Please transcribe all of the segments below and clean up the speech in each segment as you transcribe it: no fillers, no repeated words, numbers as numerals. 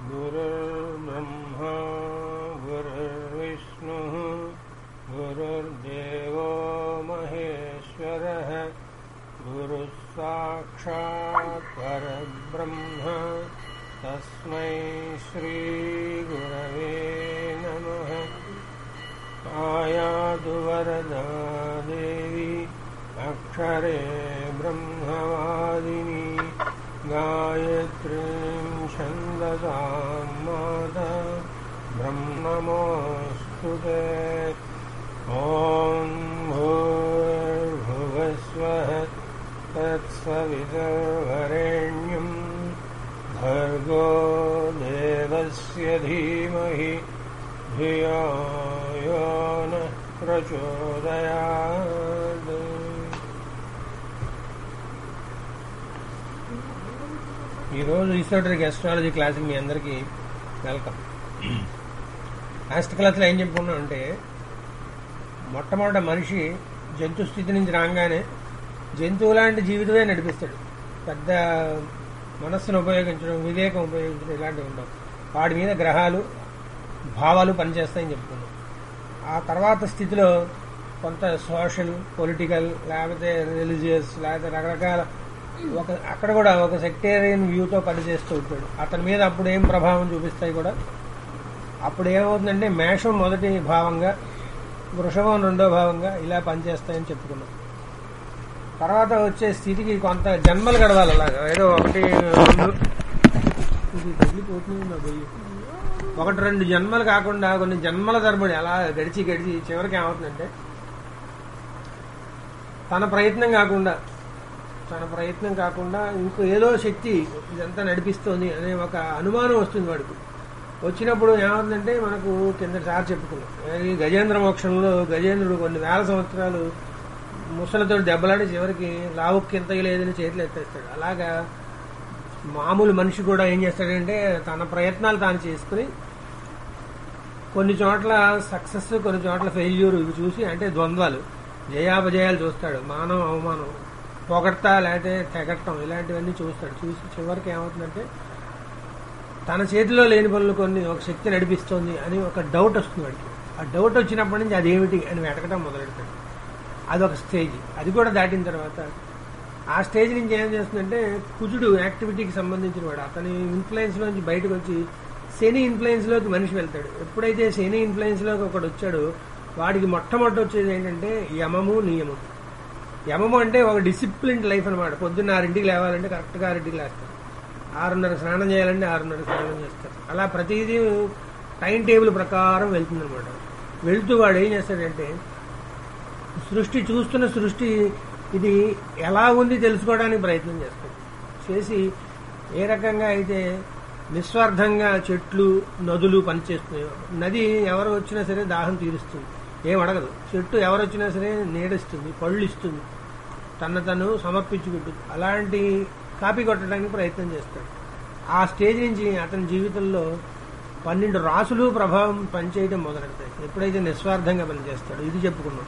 गुरुर्ब्रह्मा गुरुर्विष्णुः गुरुर्देवो महेश्वरः गुरुः साक्षात् परब्रह्म तस्मै श्रीगुरवे नमः। आयातु वरदा देवी अक्षरे ब्रह्मवादिनी गायत्रीं छन्दसां माता ब्रह्मणोऽस्तु ते। ॐ भूर्भुवस्वः तत्सवितुर्वरेण्यं भर्गो देवस्य धीमहि धियो यो नः प्रचोदयात्। ఈరోజు ఈసోటరిక్ ఆస్ట్రాలజీ క్లాస్కి మీ అందరికీ వెల్కమ్. లాస్ట్ క్లాస్లో ఏం చెప్పుకున్నాం అంటే, మొట్టమొదట మనిషి జంతు స్థితి నుంచి రాగానే జంతువు లాంటి జీవితమే నడిపిస్తాడు. పెద్ద మనస్సును ఉపయోగించడం, వివేకం ఉపయోగించడం ఇలాంటివి ఉండవు. వాడి మీద గ్రహాలు భావాలు పనిచేస్తాయని చెప్పుకున్నాం. ఆ తర్వాత స్థితిలో కొంత సోషల్, పొలిటికల్, లేకపోతే రిలీజియస్, లేకపోతే రకరకాల అక్కడ కూడా ఒక సెక్టేరియన్ వ్యూతో పనిచేస్తూ ఉంటాడు. అతని మీద అప్పుడు ఏం ప్రభావం చూపిస్తాయి కూడా. అప్పుడు ఏమవుతుందంటే, మేషం మొదటి భావంగా, వృషభం రెండో భావంగా ఇలా పనిచేస్తాయని చెప్పుకున్నాం. తర్వాత వచ్చే స్థితికి కొంత జన్మలు గడవాలి. అలాగా ఏదో ఒకటి రెండు జన్మలు కాకుండా కొన్ని జన్మల తరబడి అలా గడిచి చివరికి ఏమవుతుందంటే, తన ప్రయత్నం కాకుండా ఇంకో ఏదో శక్తి ఇదంతా నడిపిస్తోంది అనే ఒక అనుమానం వస్తుంది వాడికి. వచ్చినప్పుడు ఏమవుతుందంటే, మనకు కిందసారి చెప్పుకున్నాం, ఈ గజేంద్ర మోక్షంలో గజేంద్రుడు కొన్ని వేల సంవత్సరాలు ముసలతో దెబ్బలాడి చివరికి లావుకి ఎంత లేదని చేతులు ఎత్తేస్తాడు. అలాగా మామూలు మనిషి కూడా ఏం చేస్తాడంటే, తన ప్రయత్నాలు తాను చేసుకుని కొన్ని చోట్ల సక్సెస్, కొన్ని చోట్ల ఫెయిల్యూర్ ఇవి చూసి, అంటే ద్వంద్వాలు, జయాపజయాలు చూస్తాడు. మానవ అవమానం, పొగడతా లేకపోతే తెగట్టం, ఇలాంటివన్నీ చూస్తాడు. చూసి చివరికి ఏమవుతుందంటే, తన చేతిలో లేని పనులు కొన్ని ఒక శక్తి నడిపిస్తోంది అని ఒక డౌట్ వస్తుంది వాడికి. ఆ డౌట్ వచ్చినప్పటి నుంచి అదేమిటి అని వెతకడం మొదలెడతాడు. అదొక స్టేజ్. అది కూడా దాటిన తర్వాత ఆ స్టేజ్ నుంచి ఏం చేస్తుందంటే, కుజుడు యాక్టివిటీకి సంబంధించిన వాడు అతని ఇన్ఫ్లుయెన్స్ లోంచి బయటకు వచ్చి శని ఇన్ఫ్లుయెన్స్ లోకి మనిషి వెళ్తాడు. ఎప్పుడైతే శని ఇన్ఫ్లుయెన్స్ లోకి ఒకడు వచ్చాడో వాడికి మొట్టమొదటి వచ్చేది ఏంటంటే యమము, నియమం. యమము అంటే ఒక డిసిప్లిన్డ్ లైఫ్ అనమాట. పొద్దున్న 6ంటికి లేవాలంటే కరెక్ట్గా 6ంటికి లేస్తారు. 6:30 స్నానం చేయాలంటే 6:30 స్నానం చేస్తారు. అలా ప్రతిదీ టైం టేబుల్ ప్రకారం వెళ్తుందనమాట. వెళ్తూ వాడు ఏం చేస్తాడంటే, చూస్తున్న సృష్టి ఇది ఎలా ఉంది తెలుసుకోవడానికి ప్రయత్నం చేస్తాడు. చేసి ఏ రకంగా అయితే నిస్వార్థంగా చెట్లు, నదులు పనిచేస్తున్నాయో, నది ఎవరు వచ్చినా సరే దాహం తీరుస్తుంది, ఏం అడగదు. చెట్టు ఎవరు వచ్చినా సరే నీడిస్తుంది, పళ్ళు ఇస్తుంది, తను సమర్పించుకుంటుంది. అలాంటి కాపీ కొట్టడానికి ప్రయత్నం చేస్తాడు. ఆ స్టేజ్ నుంచి అతని జీవితంలో 12 రాసులు ప్రభావం పనిచేయడం మొదలెడతాయి ఎప్పుడైతే నిస్వార్థంగా పనిచేస్తాడు. ఇది చెప్పుకున్నాం.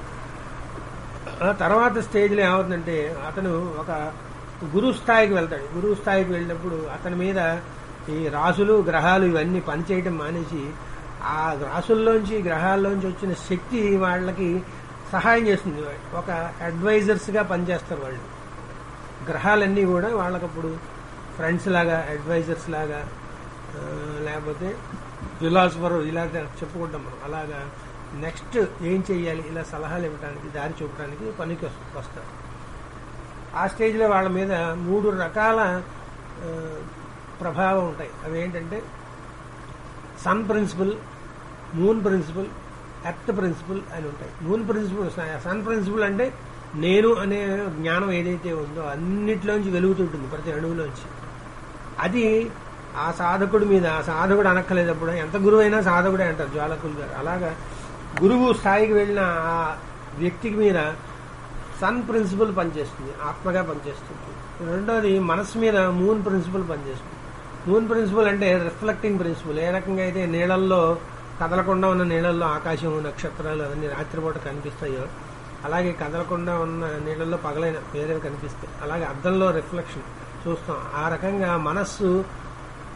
ఆ తర్వాత స్టేజ్లో ఏమవుతుందంటే, అతను ఒక గురువు స్థాయికి వెళ్తాడు. గురువు స్థాయికి వెళ్ళినప్పుడు అతని మీద ఈ రాసులు, గ్రహాలు ఇవన్నీ పనిచేయడం మానేసి, ఆ రాసుల్లోంచి, గ్రహాల్లోంచి వచ్చిన శక్తి వాళ్ళకి సహాయం చేస్తుంది. ఒక అడ్వైజర్స్ గా పనిచేస్తారు వాళ్ళు. గ్రహాలన్నీ కూడా వాళ్ళకప్పుడు ఫ్రెండ్స్ లాగా, అడ్వైజర్స్ లాగా, లేకపోతే ఫిలాసఫర్ ఇలా చెప్పుకుంటాం మనం. అలాగా నెక్స్ట్ ఏం చెయ్యాలి ఇలా సలహాలు ఇవ్వడానికి, దారి చూపడానికి పనికి వస్తారు. ఆ స్టేజ్లో వాళ్ళ మీద 3 రకాల ప్రభావం ఉంటాయి. అవి ఏంటంటే, sun principle, moon principle, earth principle అని ఉంటాయి. మూన్ ప్రిన్సిపల్, సన్ ప్రిన్సిపల్ అంటే నేను అనే జ్ఞానం ఏదైతే ఉందో అన్నిట్లోంచి వెలుగుతుంటుంది, ప్రతి అణువులోంచి. అది ఆ సాధకుడి మీద, ఆ సాధకుడు అనక్కలేదప్పుడు, ఎంత గురువు అయినా సాధకుడే అంటారు జ్వాలకులు గారు. అలాగా గురువు స్థాయికి వెళ్ళిన ఆ వ్యక్తికి మీద సన్ ప్రిన్సిపల్ పనిచేస్తుంది, ఆత్మగా పనిచేస్తుంది. రెండోది మనసు మీద మూన్ ప్రిన్సిపల్ పనిచేస్తుంది. మూన్ ప్రిన్సిపల్ అంటే రిఫ్లెక్టింగ్ ప్రిన్సిపల్. ఏ రకంగా అయితే నీళ్ళల్లో, కదలకుండా ఉన్న నీళ్ళల్లో ఆకాశం, నక్షత్రాలు అవన్నీ రాత్రిపూట కనిపిస్తాయో, అలాగే కదలకుండా ఉన్న నీళ్ళల్లో పగలైన వేరే కనిపిస్తాయి. అలాగే అద్దంలో రిఫ్లెక్షన్ చూస్తాం. ఆ రకంగా మనస్సు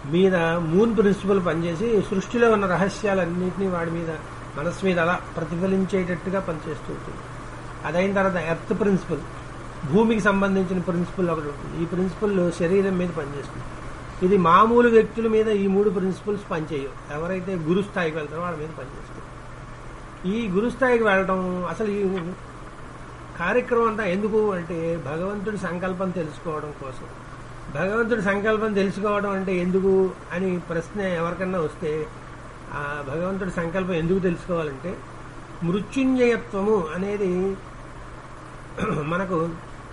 మీద మూన్ ప్రిన్సిపల్ పనిచేసి సృష్టిలో ఉన్న రహస్యాలన్నింటినీ వాడి మీద మనస్సు మీద అలా ప్రతిఫలించేటట్టుగా పనిచేస్తూ ఉంటుంది. అదైన తర్వాత ఎర్త్ ప్రిన్సిపల్, భూమికి సంబంధించిన ప్రిన్సిపల్ ఒకటి ఉంటుంది. ఈ ప్రిన్సిపల్ శరీరం మీద పనిచేస్తుంది. ఇది మామూలు వ్యక్తుల మీద ఈ 3 ప్రిన్సిపల్స్ పనిచేయవు. ఎవరైతే గురుస్థాయికి వెళ్తారో వాళ్ళ మీద పనిచేస్తారు. ఈ గురుస్థాయికి వెళ్ళడం అసలు ఈ కార్యక్రమం అంతా ఎందుకు అంటే భగవంతుడి సంకల్పం తెలుసుకోవడం కోసం. భగవంతుడి సంకల్పం తెలుసుకోవడం అంటే ఎందుకు అని ప్రశ్న ఎవరికన్నా వస్తే ఆ భగవంతుడి సంకల్పం ఎందుకు తెలుసుకోవాలంటే మృత్యుంజయత్వము అనేది మనకు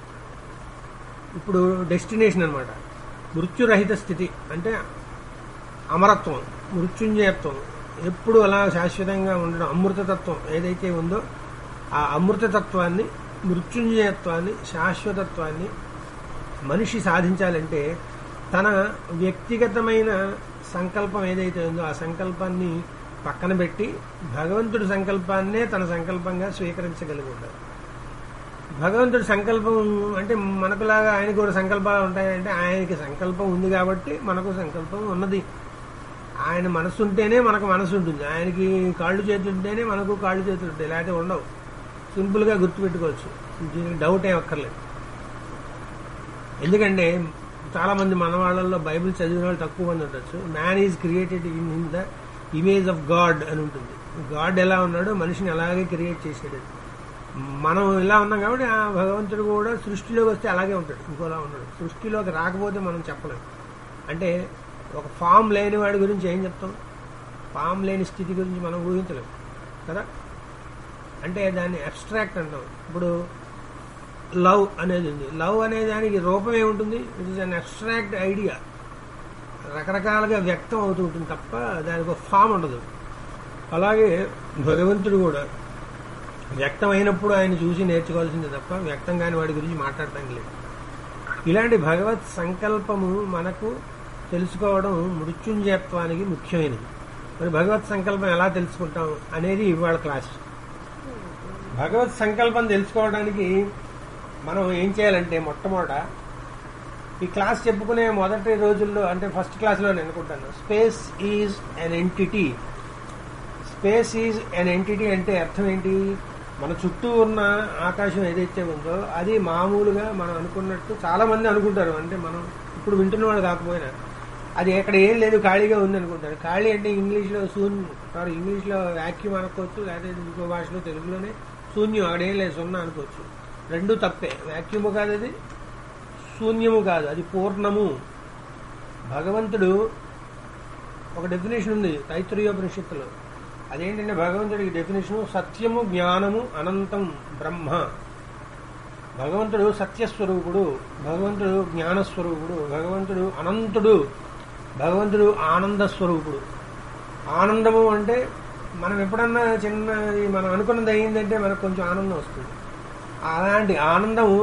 ఇప్పుడు డెస్టినేషన్ అన్నమాట. మృత్యురహిత స్థితి అంటే అమరత్వం, మృత్యుంజయత్వం, ఎప్పుడు అలా శాశ్వతంగా ఉండడం. అమృతతత్వం ఏదైతే ఉందో ఆ అమృతతత్వాన్ని, మృత్యుంజయత్వాన్ని, శాశ్వతత్వాన్ని మనిషి సాధించాలంటే తన వ్యక్తిగతమైన సంకల్పం ఏదైతే ఉందో ఆ సంకల్పాన్ని పక్కన పెట్టి భగవంతుడి సంకల్పాన్నే తన సంకల్పంగా స్వీకరించగలిగి ఉండాలి. భగవంతుడి సంకల్పం అంటే మనకులాగా ఆయనకు కూడా సంకల్పాలు ఉంటాయంటే ఆయనకి సంకల్పం ఉంది కాబట్టి మనకు సంకల్పం ఉన్నది. ఆయన మనసు ఉంటేనే మనకు మనసు ఉంటుంది. ఆయనకి కాళ్ళు చేతులు ఉంటేనే మనకు కాళ్ళు చేతులు ఉంటాయి, లేకపోతే ఉండవు. సింపుల్గా గుర్తుపెట్టుకోవచ్చు, దీనికి డౌట్ ఏం అక్కర్లేదు. ఎందుకంటే చాలా మంది మన వాళ్ళల్లో బైబిల్ చదివిన వాళ్ళు తక్కువ మంది ఉండొచ్చు. Man is created in the image of God అని ఉంటుంది. గాడ్ ఎలా ఉన్నాడో మనిషిని అలాగే క్రియేట్ చేసాడు. మనం ఇలా ఉన్నాం కాబట్టి ఆ భగవంతుడు కూడా సృష్టిలోకి వస్తే అలాగే ఉంటాడు, ఇంకోలా ఉన్నాడు. సృష్టిలోకి రాకపోతే మనం చెప్పలేం. అంటే ఒక ఫామ్ లేని వాడి గురించి ఏం చెప్తాం? ఫామ్ లేని స్థితి గురించి మనం ఊహించలేం కదా. అంటే దాన్ని అబ్స్ట్రాక్ట్ అంటాం. ఇప్పుడు లవ్ అనేది ఉంది. లవ్ అనే దానికి రూపం ఏముంటుంది? It is an abstract idea, రకరకాలుగా వ్యక్తం అవుతూ ఉంటుంది తప్ప దానికి ఒక ఫామ్ ఉండదు. అలాగే భగవంతుడు కూడా వ్యక్తం అయినప్పుడు ఆయన చూసి నేర్చుకోవాల్సిందే తప్ప వ్యక్తం కాని వాడి గురించి మాట్లాడటానికి లేదు. ఇలాంటి భగవత్ సంకల్పము మనకు తెలుసుకోవడం మృత్యుంజయత్వానికి ముఖ్యమైనది. మరి భగవత్ సంకల్పం ఎలా తెలుసుకుంటాం అనేది ఇవాళ క్లాస్. భగవత్ సంకల్పం తెలుసుకోవడానికి మనం ఏం చేయాలంటే మొట్టమొదట ఈ క్లాస్ చెప్పుకునే మొదటి రోజుల్లో అంటే ఫస్ట్ క్లాస్లో నేను అనుకుంటాను space is an entity. Space is an entity అంటే అర్థం ఏంటి? మన చుట్టూ ఉన్న ఆకాశం ఏదైతే ఉందో అది మామూలుగా మనం అనుకున్నట్టు చాలా మంది అనుకుంటారు. అంటే మనం ఇప్పుడు వింటున్న వాళ్ళు కాకపోయినా అది ఎక్కడ ఏం లేదు ఖాళీగా ఉంది అనుకుంటారు. ఖాళీ అంటే ఇంగ్లీష్లో ఇంగ్లీష్లో వ్యాక్యూమ్ అనుకోవచ్చు, లేకపోతే ఇంకో భాషలో తెలుగులోనే శూన్యం, అక్కడ ఏం లేదు సున్నా అనుకోవచ్చు. రెండూ తప్పే. వ్యాక్యూము కాదు అది, శూన్యము కాదు, అది పూర్ణము. భగవంతుడు ఒక డెఫినేషన్ ఉంది తైత్రీయోపనిషత్తులో. అదేంటంటే భగవంతుడికి డెఫినేషను సత్యము, జ్ఞానము, అనంతం బ్రహ్మ. భగవంతుడు సత్యస్వరూపుడు, భగవంతుడు జ్ఞానస్వరూపుడు, భగవంతుడు అనంతుడు, భగవంతుడు ఆనంద స్వరూపుడు. ఆనందము అంటే మనం ఎప్పుడన్నా మనం అనుకున్నది అయిందంటే మనకు కొంచెం ఆనందం వస్తుంది. అలాంటి ఆనందము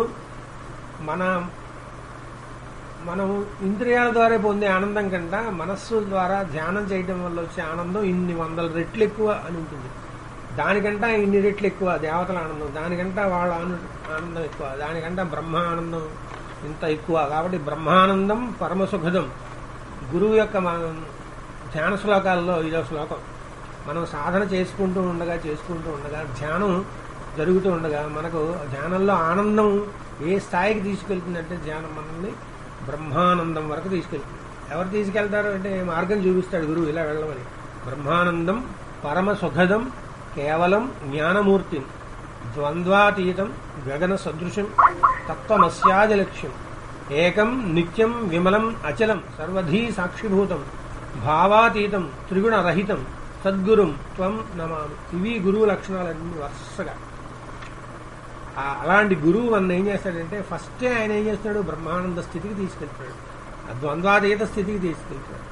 మనం ఇంద్రియాల ద్వారా పొందే ఆనందం కంటే మనస్సు ద్వారా ధ్యానం చేయడం వల్ల వచ్చే ఆనందం ఇన్ని 100 రెట్లు ఎక్కువ అని ఉంటుంది. దానికంటే ఇన్ని రెట్లు ఎక్కువ దేవతల ఆనందం, దానికంటే వాళ్ళ ఆనందం ఎక్కువ, దానికంటే బ్రహ్మ ఆనందం ఇంత ఎక్కువ. కాబట్టి బ్రహ్మానందం పరమసుఖదం. గురువు యొక్క ధ్యాన శ్లోకాల్లో ఇదో శ్లోకం. మనం సాధన చేసుకుంటూ ఉండగా ధ్యానం జరుగుతూ ఉండగా మనకు ధ్యానంలో ఆనందం ఏ స్థాయికి తీసుకెళ్తుందంటే ధ్యానం మనల్ని బ్రహ్మానందం వరకు తీసుకెళ్తుంది. ఎవరు తీసుకెళ్తారు అంటే మార్గం చూపిస్తాడు గురువు, ఇలా వెళ్ళమని. బ్రహ్మానందం పరమ సుఖదం కేవలం జ్ఞానమూర్తిం ద్వంద్వాతీతం గగన సదృశం తత్వమస్యాది లక్ష్యం ఏకం నిత్యం విమలం అచలం సర్వధీ సాక్షిభూతం భావాతీతం త్రిగుణరహితం సద్గురుం త్వం నమామి. ఇవి గురువు లక్షణాలన్నీ వరుసగా. అలాంటి గురువు మన ఏం చేస్తాడంటే ఫస్టే ఆయన ఏం చేస్తాడు? బ్రహ్మానంద స్థితికి తీసుకెళ్తాడు, ద్వంద్వాతీత స్థితికి తీసుకెళ్తాడు.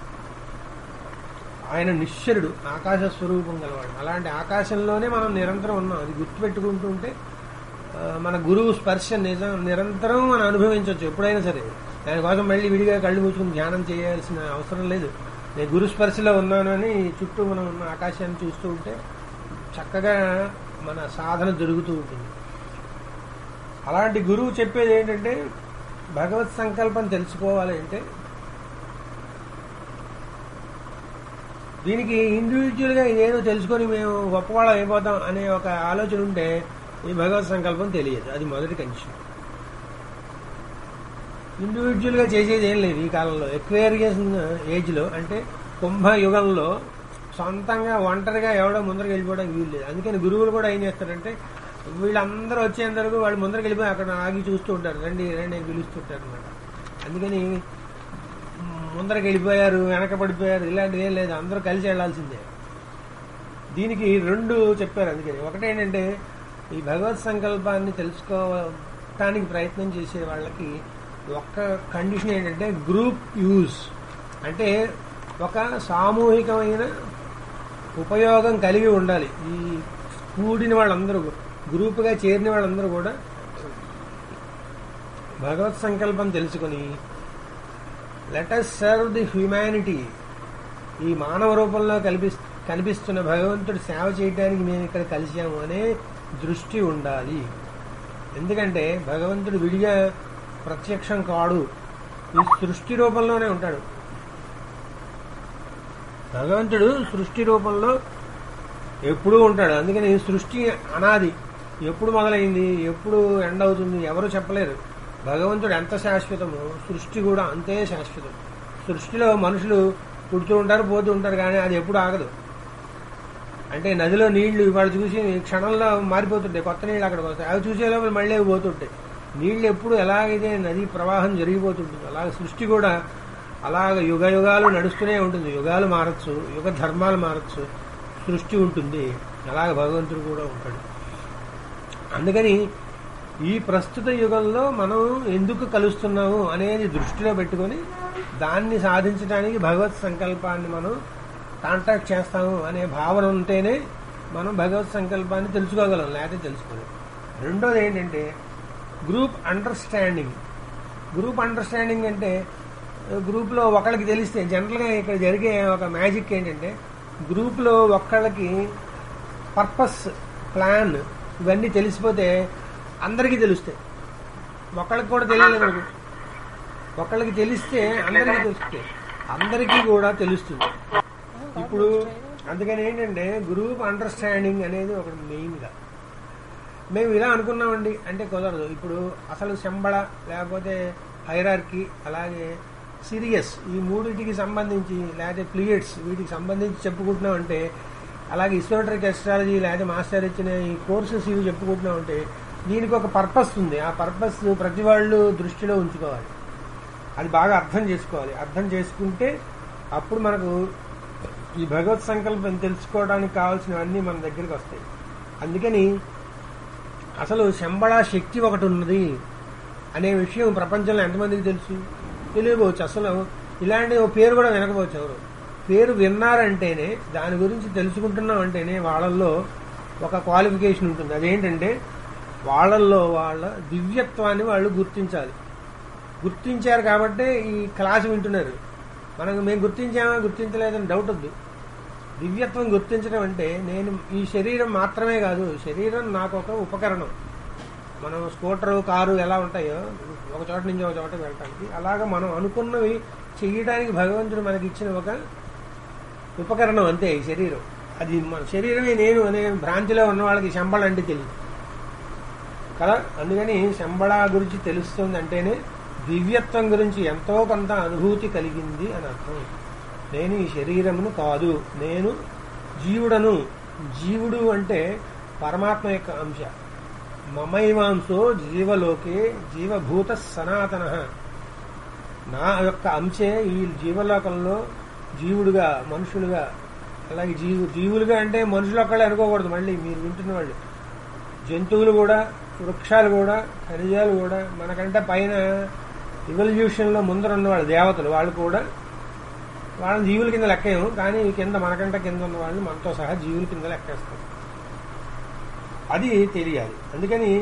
ఆయన నిశ్చరుడు, ఆకాశ స్వరూపం గలవాడు. అలాంటి ఆకాశంలోనే మనం నిరంతరం ఉన్నాం. అది గుర్తుపెట్టుకుంటూ ఉంటే మన గురువు స్పర్శ నిరంతరం మనం అనుభవించవచ్చు ఎప్పుడైనా సరే. దానికోసం మళ్ళీ విడిగా కళ్ళు మూసుకుని ధ్యానం చేయాల్సిన అవసరం లేదు. నేను గురు స్పర్శలో ఉన్నాను అని చుట్టూ మనం ఉన్న ఆకాశాన్ని చూస్తూ ఉంటే చక్కగా మన సాధన జరుగుతూ ఉంటుంది. అలాంటి గురువు చెప్పేది ఏంటంటే భగవత్ సంకల్పం తెలుసుకోవాలి అంటే దీనికి ఇండివిజువల్ గా ఇదేదో తెలుసుకొని మేము గొప్పవాళ్ళం అయిపోతాం అనే ఒక ఆలోచన ఉంటే ఈ భగవత్ సంకల్పం తెలియదు. అది మొదటి కండిషన్. ఇండివిజువల్ గా చేసేది ఏం లేదు ఈ కాలంలో. ఎక్వేరియస్ ఏజ్ లో అంటే కుంభ యుగంలో సొంతంగా ఒంటరిగా ఎవడో ముందరికి వెళ్ళిపోవడానికి వీలు లేదు. అందుకని గురువులు కూడా ఏం చేస్తారంటే వీళ్ళందరూ వచ్చేంత వరకు వాళ్ళు ముందరికి వెళ్ళిపోయి అక్కడ ఆగి చూస్తూ ఉంటారు, రండి రండి అని పిలుస్తుంటారు అనమాట. అందుకని ముందరికి వెళ్ళిపోయారు, వెనక పడిపోయారు, ఇలాంటిది ఏం లేదు, అందరూ కలిసి వెళ్లాల్సిందే. దీనికి రెండు చెప్పారు. అందుకని ఒకటేంటంటే ఈ భగవత్ సంకల్పాన్ని తెలుసుకోవటానికి ప్రయత్నం చేసే వాళ్ళకి ఒక్క కండిషన్ ఏంటంటే గ్రూప్ యూజ్, అంటే ఒక సామూహికమైన ఉపయోగం కలిగి ఉండాలి. ఈ కూడిన వాళ్ళందరూ, గ్రూపుగా చేరిన వాళ్ళందరూ కూడా భగవత్ సంకల్పం తెలుసుకుని let us serve the humanity, ఈ మానవ రూపంలో కనిపిస్తున్న భగవంతుడి సేవ చేయడానికి మేము ఇక్కడ కలిసాము అనే దృష్టి ఉండాలి. ఎందుకంటే భగవంతుడు విడిగా ప్రత్యక్షం కాడు, ఈ సృష్టి రూపంలోనే ఉంటాడు. భగవంతుడు సృష్టి రూపంలో ఎప్పుడూ ఉంటాడు. అందుకని సృష్టి అనాది, ఎప్పుడు మొదలైంది ఎప్పుడు ఎండ్ అవుతుంది ఎవరు చెప్పలేరు. భగవంతుడు ఎంత శాశ్వతమో సృష్టి కూడా అంతే శాశ్వతం. సృష్టిలో మనుషులు పుడుతూ ఉంటారు పోతూ ఉంటారు, కానీ అది ఎప్పుడు ఆగదు. అంటే నదిలో నీళ్లు ఇవాళ చూసి క్షణంలో మారిపోతుంటాయి, కొత్త నీళ్ళు అక్కడికి వస్తాయి, అవి చూసే లోపల మళ్ళీ అవి పోతుంటాయి. నీళ్లు ఎప్పుడు ఎలాగైతే నదీ ప్రవాహం జరిగిపోతుంటుంది అలాగే సృష్టి కూడా అలాగ యుగ యుగాలు నడుస్తూనే ఉంటుంది. యుగాలు మారచ్చు, యుగ ధర్మాలు మారచ్చు, సృష్టి ఉంటుంది. అలాగే భగవంతుడు కూడా ఉంటాడు. అందుకని ఈ ప్రస్తుత యుగంలో మనం ఎందుకు కలుస్తున్నాము అనేది దృష్టిలో పెట్టుకొని దాన్ని సాధించడానికి భగవత్ సంకల్పాన్ని మనం కాంటాక్ట్ చేస్తాము అనే భావన ఉంటేనే మనం భగవత్ సంకల్పాన్ని తెలుసుకోగలం, లేకపోతే తెలుసుకోలేం. రెండోది ఏంటంటే గ్రూప్ అండర్స్టాండింగ్. గ్రూప్ అండర్స్టాండింగ్ అంటే గ్రూప్లో ఒకళ్ళకి తెలిస్తే, జనరల్గా ఇక్కడ జరిగే ఒక మ్యాజిక్ ఏంటంటే గ్రూప్లో ఒక్కళ్ళకి పర్పస్, ప్లాన్ ఇవన్నీ తెలిసిపోతే అందరికీ తెలుస్తాయి. ఒకళ్ళకి కూడా తెలియలేదు, ఒకళ్ళకి తెలిస్తే అందరికీ తెలుస్తాయి, అందరికీ కూడా తెలుస్తుంది. ఇప్పుడు అందుకని ఏంటంటే గ్రూప్ అండర్స్టాండింగ్ అనేది ఒకటి మెయిన్గా. మేము ఇలా అనుకున్నామండి అంటే కుదరదు. ఇప్పుడు అసలు శంబళ లేకపోతే హైరార్కీ అలాగే సిరియస్ ఈ మూడింటికి సంబంధించి లేకపోతే ప్లీయడ్స్ వీటికి సంబంధించి చెప్పుకుంటున్నామంటే, అలాగే ఇసోటరిక్ ఎస్ట్రాలజీ లేకపోతే మాస్టర్ ఇచ్చిన ఈ కోర్సెస్ ఇవి చెప్పుకుంటున్నామంటే దీనికి ఒక పర్పస్ ఉంది. ఆ పర్పస్ ప్రతి వాళ్ళు దృష్టిలో ఉంచుకోవాలి, అది బాగా అర్థం చేసుకోవాలి. అర్థం చేసుకుంటే అప్పుడు మనకు ఈ భగవత్ సంకల్పం తెలుసుకోవడానికి కావాల్సినవన్నీ మన దగ్గరికి వస్తాయి. అందుకని అసలు శంబళ శక్తి ఒకటి ఉన్నది అనే విషయం ప్రపంచంలో ఎంతమందికి తెలుసు? తెలియకపోవచ్చు. అసలు ఇలాంటి ఓ పేరు కూడా వినకపోవచ్చు. ఎవరు పేరు విన్నారంటేనే, దాని గురించి తెలుసుకుంటున్నాం అంటేనే వాళ్ళల్లో ఒక క్వాలిఫికేషన్ ఉంటుంది. అదేంటంటే వాళ్ళల్లో వాళ్ళ దివ్యత్వాన్ని వాళ్ళు గుర్తించాలి. గుర్తించారు కాబట్టే ఈ క్లాస్ వింటున్నారు. మేము గుర్తించామా గుర్తించలేదని డౌట్ వద్దు. దివ్యత్వం గుర్తించడం అంటే నేను ఈ శరీరం మాత్రమే కాదు, శరీరం నాకు ఒక ఉపకరణం. మనం స్కూటరు కారు ఎలా ఉంటాయో ఒక చోట నుంచి ఒక చోట వెళ్ళటానికి, అలాగా మనం అనుకున్నవి చెయ్యడానికి భగవంతుడు మనకి ఇచ్చిన ఒక ఉపకరణం అంతే ఈ శరీరం. అది మన శరీరమే నేను అనే భ్రాంతిలో ఉన్న వాళ్ళకి శంబళ అంటే తెలియదు కదా. అందుకని శంబళ గురించి తెలుస్తుంది అంటేనే దివ్యత్వం గురించి ఎంతో కొంత అనుభూతి కలిగింది అని అర్థం. నేను ఈ శరీరమును కాదు, నేను జీవుడను. జీవుడు అంటే పరమాత్మ యొక్క అంశ. మమైవాంశో జీవలోకే జీవభూత సనాతన. నా యొక్క అంశే ఈ జీవలోకంలో జీవుడుగా, మనుషులుగా, అలాగే జీవులుగా అంటే మనుషులు ఒక్కళ్ళే అనుకోకూడదు. మళ్ళీ మీరు వింటున్న వాళ్ళు జంతువులు కూడా, వృక్షాలు కూడా, ఖనిజాలు కూడా, మనకంటే పైన ఇవల్యూషన్లో ముందర ఉన్నవాళ్ళు దేవతలు, వాళ్ళు కూడా వాళ్ళని జీవుల కింద లెక్కేము. కానీ కింద మనకంటే కింద ఉన్న వాళ్ళు మనతో సహా జీవుల కింద లెక్కేస్తాం. అది తెలియాలి. అందుకని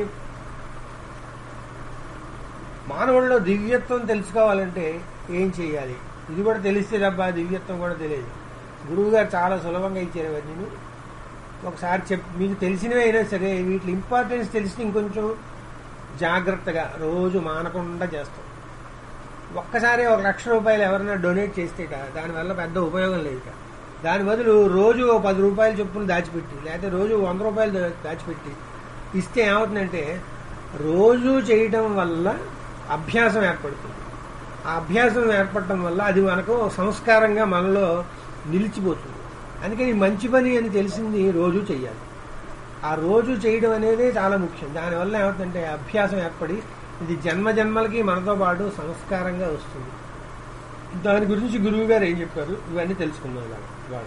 మానవుల్లో దివ్యత్వం తెలుసుకోవాలంటే ఏం చేయాలి? ఇది కూడా తెలిస్తే తప్ప దివ్యత్వం కూడా తెలియదు. గురువు గారు చాలా సులభంగా ఇచ్చారు అవన్నీ. ఒకసారి మీకు తెలిసినవి అయినా సరే వీటి ఇంపార్టెన్స్ తెలిసి ఇంకొంచెం జాగ్రత్తగా రోజు మానకుండా చేస్తాం. ఒక్కసారి 1,00,000 రూపాయలు ఎవరైనా డొనేట్ చేస్తే దానివల్ల పెద్ద ఉపయోగం లేదు. దాని బదులు రోజు ఓ 10 రూపాయలు చొప్పున దాచిపెట్టి, లేకపోతే రోజు 100 రూపాయలు దాచిపెట్టి ఇస్తే ఏమవుతుందంటే రోజు చేయటం వల్ల అభ్యాసం ఏర్పడుతుంది. ఆ అభ్యాసం ఏర్పడటం వల్ల అది మనకు సంస్కారంగా మనలో నిలిచిపోతుంది. అందుకని మంచి పని అని తెలిసింది రోజు చెయ్యాలి. ఆ రోజు చేయడం అనేది చాలా ముఖ్యం. దానివల్ల ఏమవుతుందంటే అభ్యాసం ఏర్పడి ఇది జన్మ జన్మలకి మనతో పాటు సంస్కారంగా వస్తుంది. దాని గురించి గురువు గారు ఏం చెప్పారు ఇవన్నీ తెలుసుకుందాం ఇవాళ.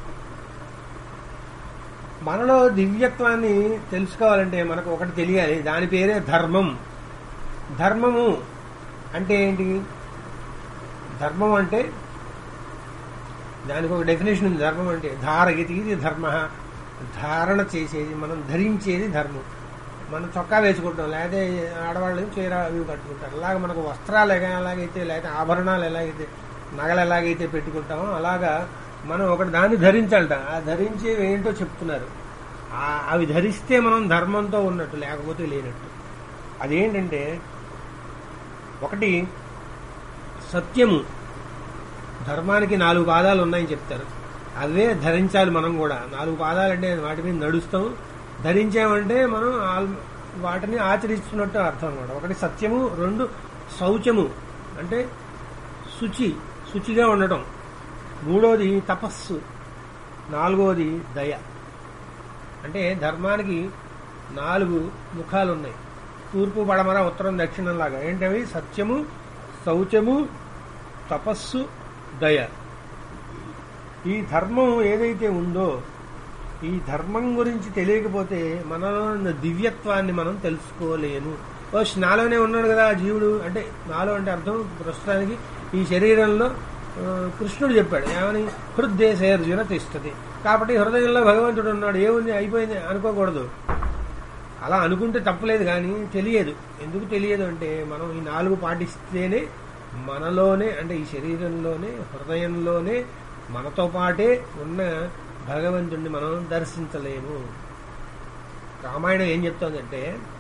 మనలో దివ్యత్వాన్ని తెలుసుకోవాలంటే మనకు ఒకటి తెలియాలి, దాని పేరే ధర్మం. ధర్మము అంటే ఏంటి? ధర్మం అంటే దానికి ఒక డెఫినేషన్ ఉంది. ధర్మం అంటే ధారయతి ఇది ధర్మ, ధారణ చేసేది, మనం ధరించేది ధర్మం. మనం చొక్కా వేసుకుంటాం, లేకపోతే ఆడవాళ్ళు చీర అవి కట్టుకుంటారు. అలాగే మనకు వస్త్రాలు ఎలాగైతే, లేకపోతే ఆభరణాలు ఎలాగైతే, నగలు ఎలాగైతే పెట్టుకుంటామో అలాగా మనం ఒకటి దాన్ని ధరించాలట. ఆ ధరించేవి ఏంటో చెప్తున్నారు. అవి ధరిస్తే మనం ధర్మంతో ఉన్నట్టు, లేకపోతే లేనట్టు. అదేంటంటే ఒకటి సత్యము. ధర్మానికి 4 పాదాలు ఉన్నాయని చెప్తారు, అవే ధరించాలి మనం కూడా. 4 పాదాలంటే వాటి మీద నడుస్తాం, ధరించామంటే మనం వాటిని ఆచరిస్తున్నట్టు అర్థం అనమాట. ఒకటి సత్యము, 2 శౌచము అంటే శుచిగా ఉండటం, 3వది తపస్సు, 4వది దయ. అంటే ధర్మానికి 4 ముఖాలు ఉన్నాయి, తూర్పు పడమర ఉత్తరం దక్షిణం లాగా. ఏంటవి? సత్యము, శౌచము, తపస్సు, దయ. ఈ ధర్మం ఏదైతే ఉందో, ఈ ధర్మం గురించి తెలియకపోతే మనలో ఉన్న దివ్యత్వాన్ని మనం తెలుసుకోలేను. నాలోనే ఉన్నాడు కదా జీవుడు అంటే, నాలో అంటే అర్థం ప్రస్తుతానికి ఈ శరీరంలో కృష్ణుడు చెప్పాడు ఏమని? హృదయసేర్జున తిష్టతి. కాబట్టి హృదయంలో భగవంతుడు ఉన్నాడు, ఏముంది అయిపోయింది అనుకోకూడదు. అలా అనుకుంటే తప్పులేదు, కానీ తెలియదు. ఎందుకు తెలియదు అంటే మనం ఈ 4 పాటిస్తేనే మనలోనే, అంటే ఈ శరీరంలోనే, హృదయంలోనే మనతో పాటే ఉన్న భగవంతుడిని మనం దర్శించలేము. రామాయణం ఏం చెప్తోందంటే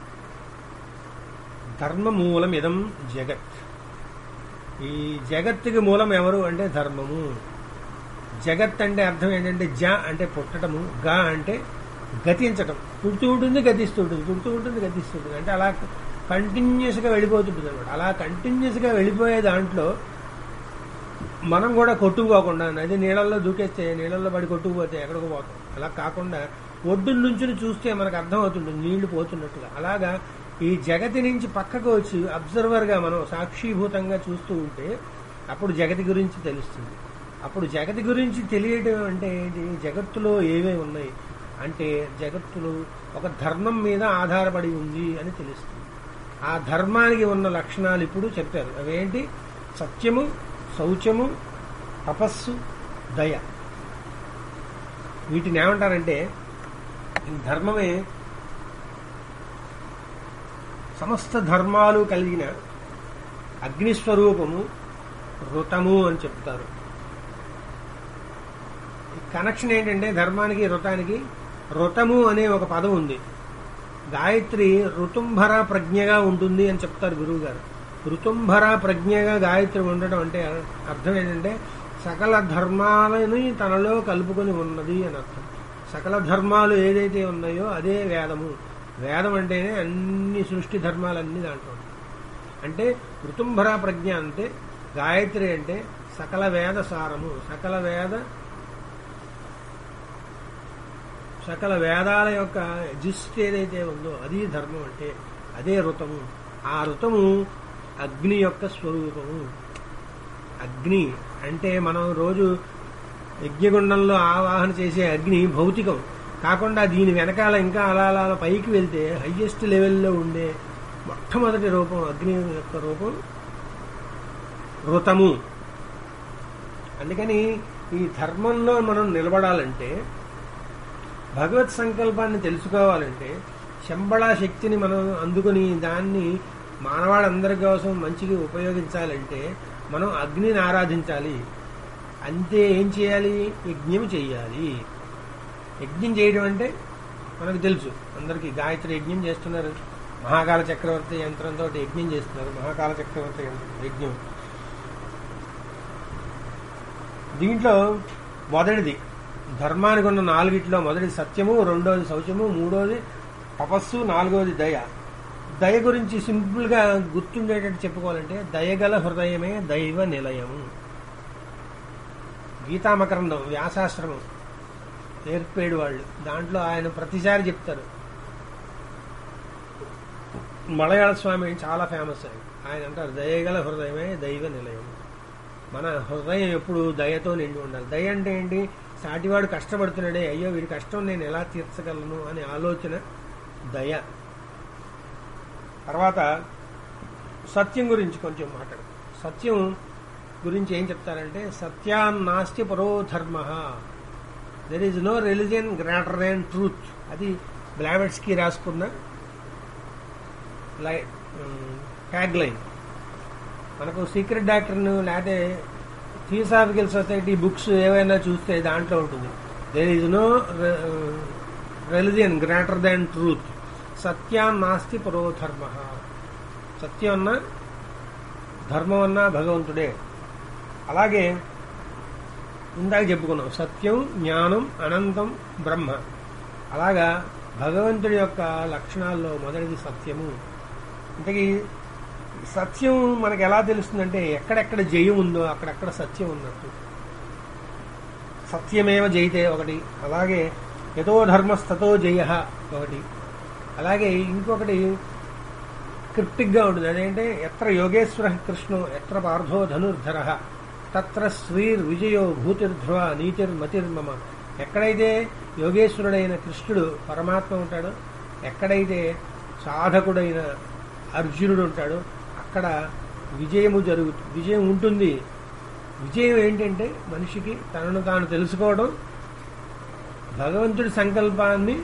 ధర్మ మూలం ఇదం జగత్. ఈ జగత్తుకి మూలం ఎవరు అంటే ధర్మము. జగత్ అంటే అర్థం ఏంటంటే జ అంటే పుట్టటము, గ అంటే గతించటం. పుడుతూ ఉంటుంది, గతిస్తూ ఉంటుంది, పుడుతూ ఉంటుంది, గతిస్తూ ఉంటుంది. అంటే అలా కంటిన్యూస్ గా వెళ్ళిపోతుంటుంది అనమాట. అలా కంటిన్యూస్ గా వెళ్ళిపోయే దాంట్లో మనం కూడా కొట్టుకుపోకుండా, నది నీళ్ళల్లో దూకేస్తే నీళ్ళల్లో పడి కొట్టుకుపోతే ఎక్కడికి పోతాం. అలా కాకుండా ఒడ్డు నుంచి చూస్తే మనకు అర్థమవుతుంది నీళ్లు పోతున్నట్టుగా. అలాగా ఈ జగతి నుంచి పక్కకు వచ్చి అబ్జర్వర్ గా మనం సాక్షిభూతంగా చూస్తూ ఉంటే అప్పుడు జగతి గురించి తెలుస్తుంది. అప్పుడు జగతి గురించి తెలియడం అంటే ఏంటి? జగత్తులో ఏవే ఉన్నాయి అంటే జగత్తులో ఒక ధర్మం మీద ఆధారపడి ఉంది అని తెలుస్తుంది. ఆ ధర్మానికి ఉన్న లక్షణాలు ఇప్పుడు చెప్పారు. అవేంటి? సత్యము, శౌచము, తపస్సు, దయ. వీటిని ఏమంటారంటే ఈ ధర్మమే సమస్త ధర్మాలు కలిగిన అగ్నిస్వరూపము, ఋతము అని చెప్తారు. కనెక్షన్ ఏంటంటే ధర్మానికి ఋతానికి, ఋతము అనే ఒక పదం ఉంది. గాయత్రి ఋతుంభర ప్రజ్ఞగా ఉంటుంది అని చెప్తారు గురువు గారు. ఋతుంభర ప్రజ్ఞగా గాయత్రి ఉండటం అంటే అర్థం ఏంటంటే సకల ధర్మాలని తనలో కలుపుకొని ఉన్నది అని అర్థం. సకల ధర్మాలు ఏదైతే ఉన్నాయో అదే వేదము. వేదం అంటేనే అన్ని సృష్టి ధర్మాలన్నీ దాంట్లో అంటే ఋతుంభర ప్రజ్ఞ అంటే గాయత్రి అంటే సకల వేద సారము, సకల వేదాల యొక్క జిస్ట్ ఏదైతే ఉందో అది ధర్మం అంటే అదే ఋతము. ఆ ఋతము అగ్ని యొక్క స్వరూపము. అగ్ని అంటే మనం రోజు యజ్ఞగుండంలో ఆవాహన చేసే అగ్ని భౌతికం కాకుండా దీని వెనకాల ఇంకా అలా అలా పైకి వెళ్తే హైయెస్ట్ లెవెల్లో ఉండే మొట్టమొదటి రూపం అగ్ని యొక్క రూపం ఋతము. అందుకని ఈ ధర్మంలో మనం నిలబడాలంటే, భగవత్ సంకల్పాన్ని తెలుసుకోవాలంటే, శంబళ శక్తిని మనం అందుకుని దాన్ని మానవాళ్ళందరి కోసం మంచిగా ఉపయోగించాలంటే మనం అగ్నిని ఆరాధించాలి. అంతే. ఏం చేయాలి? యజ్ఞం చేయాలి. యజ్ఞం చేయడం అంటే మనకు తెలుసు, అందరికీ గాయత్రి యజ్ఞం చేస్తున్నారు. మహాకాల చక్రవర్తి యంత్రంతో యజ్ఞం చేస్తున్నారు. మహాకాల చక్రవర్తి యజ్ఞం. దీంట్లో మొదటిది ధర్మానికి ఉన్న 4 మొదటిది సత్యము, రెండోది శౌచము, మూడోది తపస్సు, నాలుగోది దయ. దయ గురించి సింపుల్ గా గుర్తుండేటట్టు చెప్పుకోవాలంటే దయగల హృదయమే దైవ నిలయము. గీతామకరందం వ్యాసాశ్రమం నేర్పేడు వాళ్ళు, దాంట్లో ఆయన ప్రతిసారి చెప్తారు. మలయాళ స్వామి చాలా ఫేమస్ ఆయన అంటారు దయగల హృదయమే దైవ నిలయం. మన హృదయం ఎప్పుడు దయతో నిండి ఉండాలి. దయ అంటే ఏంటి? సాటివాడు కష్టపడుతున్నాడే, అయ్యో వీడి కష్టం నేను ఎలా తీర్చగలను అనే ఆలోచన దయ. తర్వాత సత్యం గురించి కొంచెం మాట్లాడు. సత్యం గురించి ఏం చెప్తారంటే సత్యాన్నాస్తి పరో ధర్మ, there is no religion greater than truth. అది బ్లావెట్స్కి రాసుకున్న ట్యాగ్ లైన్. మనకు సీక్రెట్ డాక్టర్ను లేకపోతే థియోసాఫికల్ సొసైటీ బుక్స్ ఏవైనా చూస్తే దాంట్లో ఉంటుంది there is no religion greater than truth, సత్యాన్నాస్తి పరో ధర్మ. సత్యం అన్నా ధర్మం అన్నా భగవంతుడే. అలాగే ఇందాక చెప్పుకున్నాం సత్యం, జ్ఞానం, అనంతం, బ్రహ్మ. అలాగా భగవంతుడి యొక్క లక్షణాల్లో మొదటిది సత్యము. ఇంతకీ సత్యం మనకు ఎలా తెలుస్తుందంటే ఎక్కడెక్కడ జయం ఉందో అక్కడెక్కడ సత్యం ఉన్నట్టు. సత్యమేవ జయితే ఒకటి, అలాగే యతో ధర్మస్తతో జయ ఒకటి, అలాగే ఇంకొకటి క్రిప్టిక్ గా ఉంటుంది. అదేంటే ఎత్ర యోగేశ్వర కృష్ణో ఎత్ర పార్థో ధనుర్ధర తత్ర శ్రీర్ విజయో భూతిర్ధ్రువ నీతిర్మతిర్మమ. ఎక్కడైతే యోగేశ్వరుడైన కృష్ణుడు పరమాత్మ ఉంటాడో, ఎక్కడైతే సాధకుడైన అర్జునుడు ఉంటాడో అక్కడ విజయం ఉంటుంది. విజయం ఏంటంటే మనిషికి తనను తాను తెలుసుకోవడం, భగవంతుడి సంకల్పాన్ని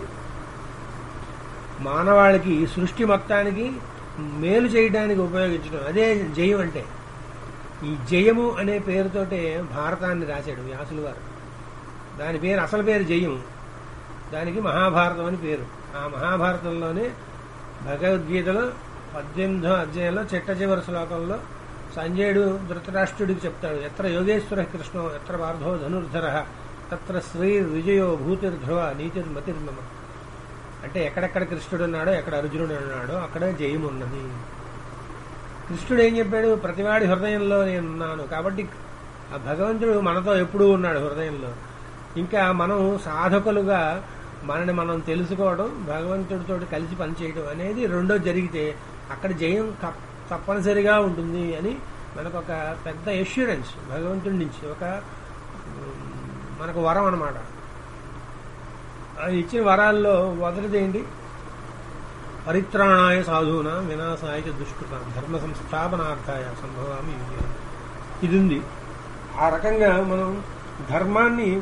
మానవాళికి సృష్టి మొత్తానికి మేలు చేయడానికి ఉపయోగించడం, అదే జయం అంటే. ఈ జయము అనే పేరుతోటే భారతాన్ని రాశాడు వ్యాసులు గారు. దాని పేరు అసలు పేరు జయము, దానికి మహాభారతం అని పేరు. ఆ మహాభారతంలోనే భగవద్గీతలో 18వ అధ్యాయంలో చిట్ట చివరి శ్లోకంలో సంజయుడు ధృతరాష్ట్రుడికి చెప్తాడు ఎత్ర యోగేశ్వర కృష్ణో ఎత్ర పార్థో ధనుర్ధర తత్ర శ్రీర్ విజయో భూతిర్ధ్రువ నీతిర్మతిర్మమ. అంటే ఎక్కడెక్కడ కృష్ణుడు ఉన్నాడో, ఎక్కడ అర్జునుడు ఉన్నాడో అక్కడ జయం ఉన్నది. కృష్ణుడు ఏం చెప్పాడు? ప్రతివాడి హృదయంలో నేనున్నాను. కాబట్టి ఆ భగవంతుడు మనతో ఎప్పుడూ ఉన్నాడు హృదయంలో. ఇంకా మనం సాధకులుగా మనని మనం తెలుసుకోవడం, భగవంతుడితో కలిసి పనిచేయడం అనేది రెండో జరిగితే అక్కడ జయం తప్పనిసరిగా ఉంటుంది అని మనకు ఒక పెద్ద ఎష్యూరెన్స్ భగవంతుడి నుంచి, ఒక మనకు వరం అన్నమాట. ఆయన ఇచ్చిన వరాల్లో మొదటిదేంటి? పరిత్రాణాయ సాధూనా వినాశాయ దుష్కృత ధర్మ సంస్థాపనార్థాయ సంభవామి యుగే. ఇది ఉంది. ఆ రకంగా మనం ధర్మాన్ని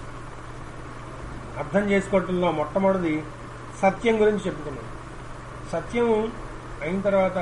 అర్థం చేసుకోవటంలో మొట్టమొదటిది సత్యం గురించి చెప్పుకున్నాం. సత్యం అయిన తర్వాత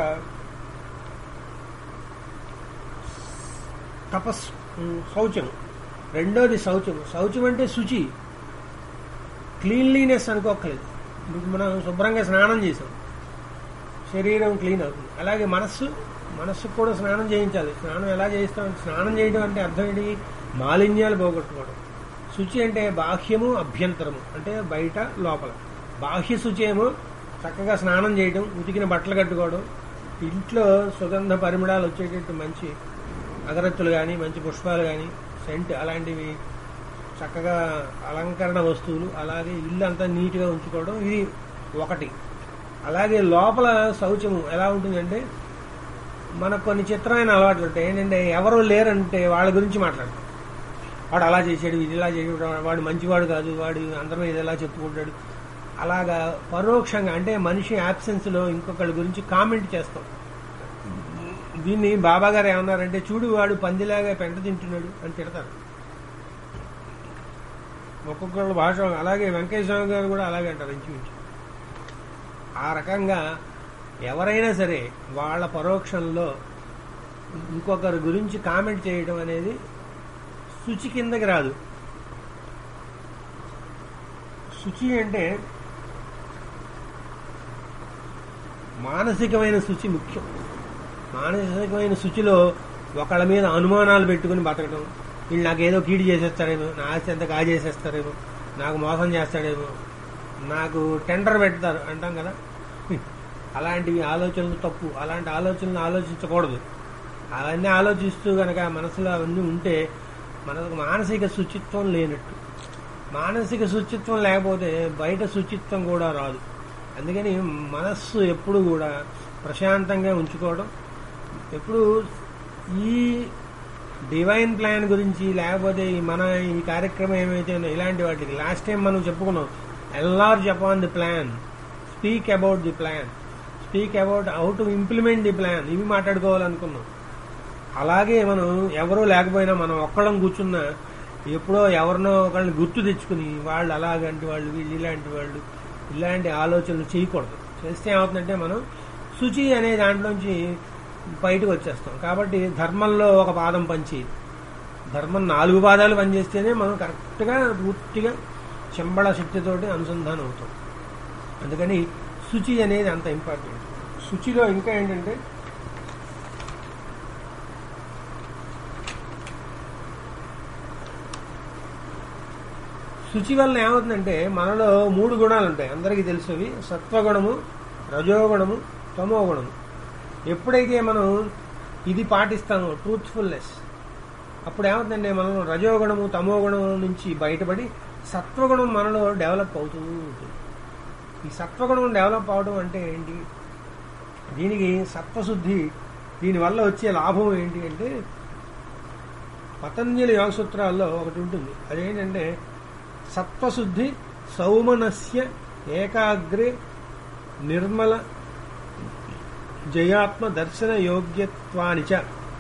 శౌచం, రెండోది శౌచం. శౌచం అంటే శుచి, క్లీన్లీనెస్ అనుకోకలేదు. ఇప్పుడు మనం శుభ్రంగా స్నానం చేసాం, శరీరం క్లీన్ అవుతుంది. అలాగే మనస్సుకు కూడా స్నానం చేయించాలి. స్నానం ఎలా చేయిస్తాం? స్నానం చేయడం అంటే అర్థం ఏంటి? మాలిన్యాలు పోగొట్టుకోవడం. శుచి అంటే బాహ్యము అభ్యంతరము, అంటే బయట లోపల. బాహ్య శుచి ఏమో చక్కగా స్నానం చేయడం, ఉతికిన బట్టలు కట్టుకోవడం, ఇంట్లో సుగంధ పరిమళాలు వచ్చేటట్టు మంచి అగరత్తులు కానీ, మంచి పుష్పాలు కానీ, సెంట్ అలాంటివి, చక్కగా అలంకరణ వస్తువులు, అలాగే ఇల్లు అంతా నీట్గా ఉంచుకోవడం, ఇది ఒకటి. అలాగే లోపల శౌచము ఎలా ఉంటుందంటే మనకు కొన్ని చిత్రమైన అలవాట్లు ఉంటాయి. ఏంటంటే ఎవరు లేరంటే వాళ్ళ గురించి మాట్లాడతాం. వాడు అలా చేశాడు, ఇది ఇలా చేసాడు, వాడు మంచివాడు కాదు, వాడు అందరం ఇది ఎలా చెప్పుకుంటాడు, అలాగా పరోక్షంగా అంటే మనిషి యాబ్సెన్స్ లో ఇంకొకళ్ళ గురించి కామెంట్ చేస్తాం. దీన్ని బాబా గారు ఏమన్నారంటే, చూడు వాడు పందిలాగా పెంట తింటున్నాడు అని తిడతారు. ఒక్కొక్కళ్ళ భాష. అలాగే వెంకటేశ్వర గారు కూడా అలాగే అంటారు ఇంచుమించు. ఆ రకంగా ఎవరైనా సరే వాళ్ళ పరోక్షంలో ఇంకొకరి గురించి కామెంట్ చేయడం అనేది శుచి కిందకి రాదు. శుచి అంటే మానసికమైన శుచి ముఖ్యం. మానసికమైన శుచిలో ఒకళ్ళ మీద అనుమానాలు పెట్టుకుని బతకడం, వీళ్ళు నాకు ఏదో కీడు చేసేస్తాడేమో, నా ఆస్తి అంతా కాజేసేస్తారేమో, నాకు మోసం చేస్తాడేమో, నాకు టెండర్ పెడతారు అంటాం కదా, అలాంటివి ఆలోచనలు తప్పు. అలాంటి ఆలోచనలు ఆలోచించకూడదు. అవన్నీ ఆలోచిస్తూ కనుక మనసులో అవన్నీ ఉంటే మనకు మానసిక శుచిత్వం లేనట్టు. మానసిక శుచిత్వం లేకపోతే బయట శుచిత్వం కూడా రాదు. అందుకని మనస్సు ఎప్పుడు కూడా ప్రశాంతంగా ఉంచుకోవడం, ఎప్పుడు ఈ డివైన్ ప్లాన్ గురించి, లేకపోతే ఈ కార్యక్రమం ఏమైతే ఉందో ఇలాంటి వాటికి లాస్ట్ టైం మనం చెప్పుకున్నాం, enlarge upon the plan, speak about the plan, speak about how to implement the plan, ఇవి మాట్లాడుకోవాలనుకున్నాం. అలాగే మనం ఎవరూ లేకపోయినా మనం ఒక్కళ్ళం కూర్చున్నా ఎప్పుడో ఎవరినో ఒకళ్ళని గుర్తు తెచ్చుకుని వాళ్ళు అలాగంటి వాళ్ళు, వీళ్ళు ఇలాంటి వాళ్ళు, ఇలాంటి ఆలోచనలు చేయకూడదు. చేస్తే ఏమవుతుందంటే మనం శుచి అనే దాంట్లోంచి బయటకు వచ్చేస్తాం. కాబట్టి ధర్మంలో ఒక పాదం పనిచేయదు. ధర్మం 4 పాదాలు పనిచేస్తేనే మనం కరెక్ట్గా పూర్తిగా చెంబళ శక్తితోటి అనుసంధానం అవుతాం. అందుకని శుచి అనేది అంత ఇంపార్టెంట్. శుచిలో ఇంకా ఏంటంటే శుచి వల్ల ఏమవుతుందంటే మనలో 3 గుణాలు ఉంటాయి, అందరికీ తెలుసువి. సత్వగుణము, రజోగుణము, తమోగుణము. ఎప్పుడైతే మనం ఇది పాటిస్తామో ట్రూత్ఫుల్నెస్, అప్పుడు ఏమవుతుందంటే మనం రజోగుణము తమోగుణం నుంచి బయటపడి సత్వగుణం మనలో డెవలప్ అవుతూ ఉంటుంది. ఈ సత్వగుణం డెవలప్ అవడం అంటే ఏంటి? దీనికి సత్వశుద్ధి, దీనివల్ల వచ్చే లాభం ఏంటి అంటే పతంజలి యోగ సూత్రాల్లో ఒకటి ఉంటుంది. అదేంటంటే సత్వశుద్ధి సౌమనస్య ఏకాగ్రే నిర్మల జయాత్మ దర్శన యోగ్యత్వానిచ.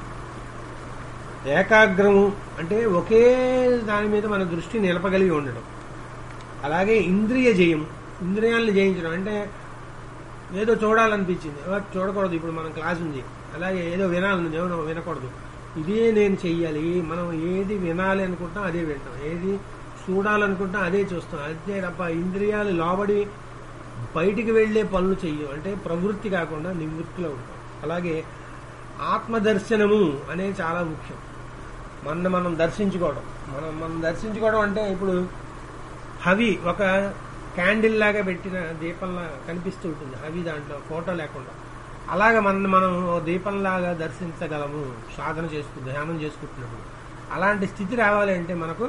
ఏకాగ్రము అంటే ఒకే దాని మీద మన దృష్టి నిలపగలిగి ఉండడం. అలాగే ఇంద్రియ జయం, ఇంద్రియాలను జయించడం అంటే ఏదో చూడాలనిపించింది, చూడకూడదు, ఇప్పుడు మనం క్లాస్ ఉంది, అలాగే ఏదో వినాలని ఏమో వినకూడదు, ఇదే నేను చెయ్యాలి. మనం ఏది వినాలి అనుకుంటాం అదే వింటాం, ఏది చూడాలనుకుంటాం అదే చూస్తాం. అంతే తప్ప ఇంద్రియాలు లోబడి బయటికి వెళ్లే పనులు చెయ్యం. అంటే ప్రవృత్తి కాకుండా నివృత్తిలో ఉంటాం. అలాగే ఆత్మదర్శనము అనేది చాలా ముఖ్యం. మనం దర్శించుకోవడం. మనం దర్శించుకోవడం అంటే ఇప్పుడు హవి ఒక క్యాండిల్ లాగా పెట్టిన దీపంలా కనిపిస్తూ ఉంటుంది, హవి దాంట్లో ఫోటో లేకుండా. అలాగే మనం దీపంలాగా దర్శించగలము సాధన చేసుకుంటూ, ధ్యానం చేసుకుంటున్నప్పుడు. అలాంటి స్థితి రావాలి అంటే మనకు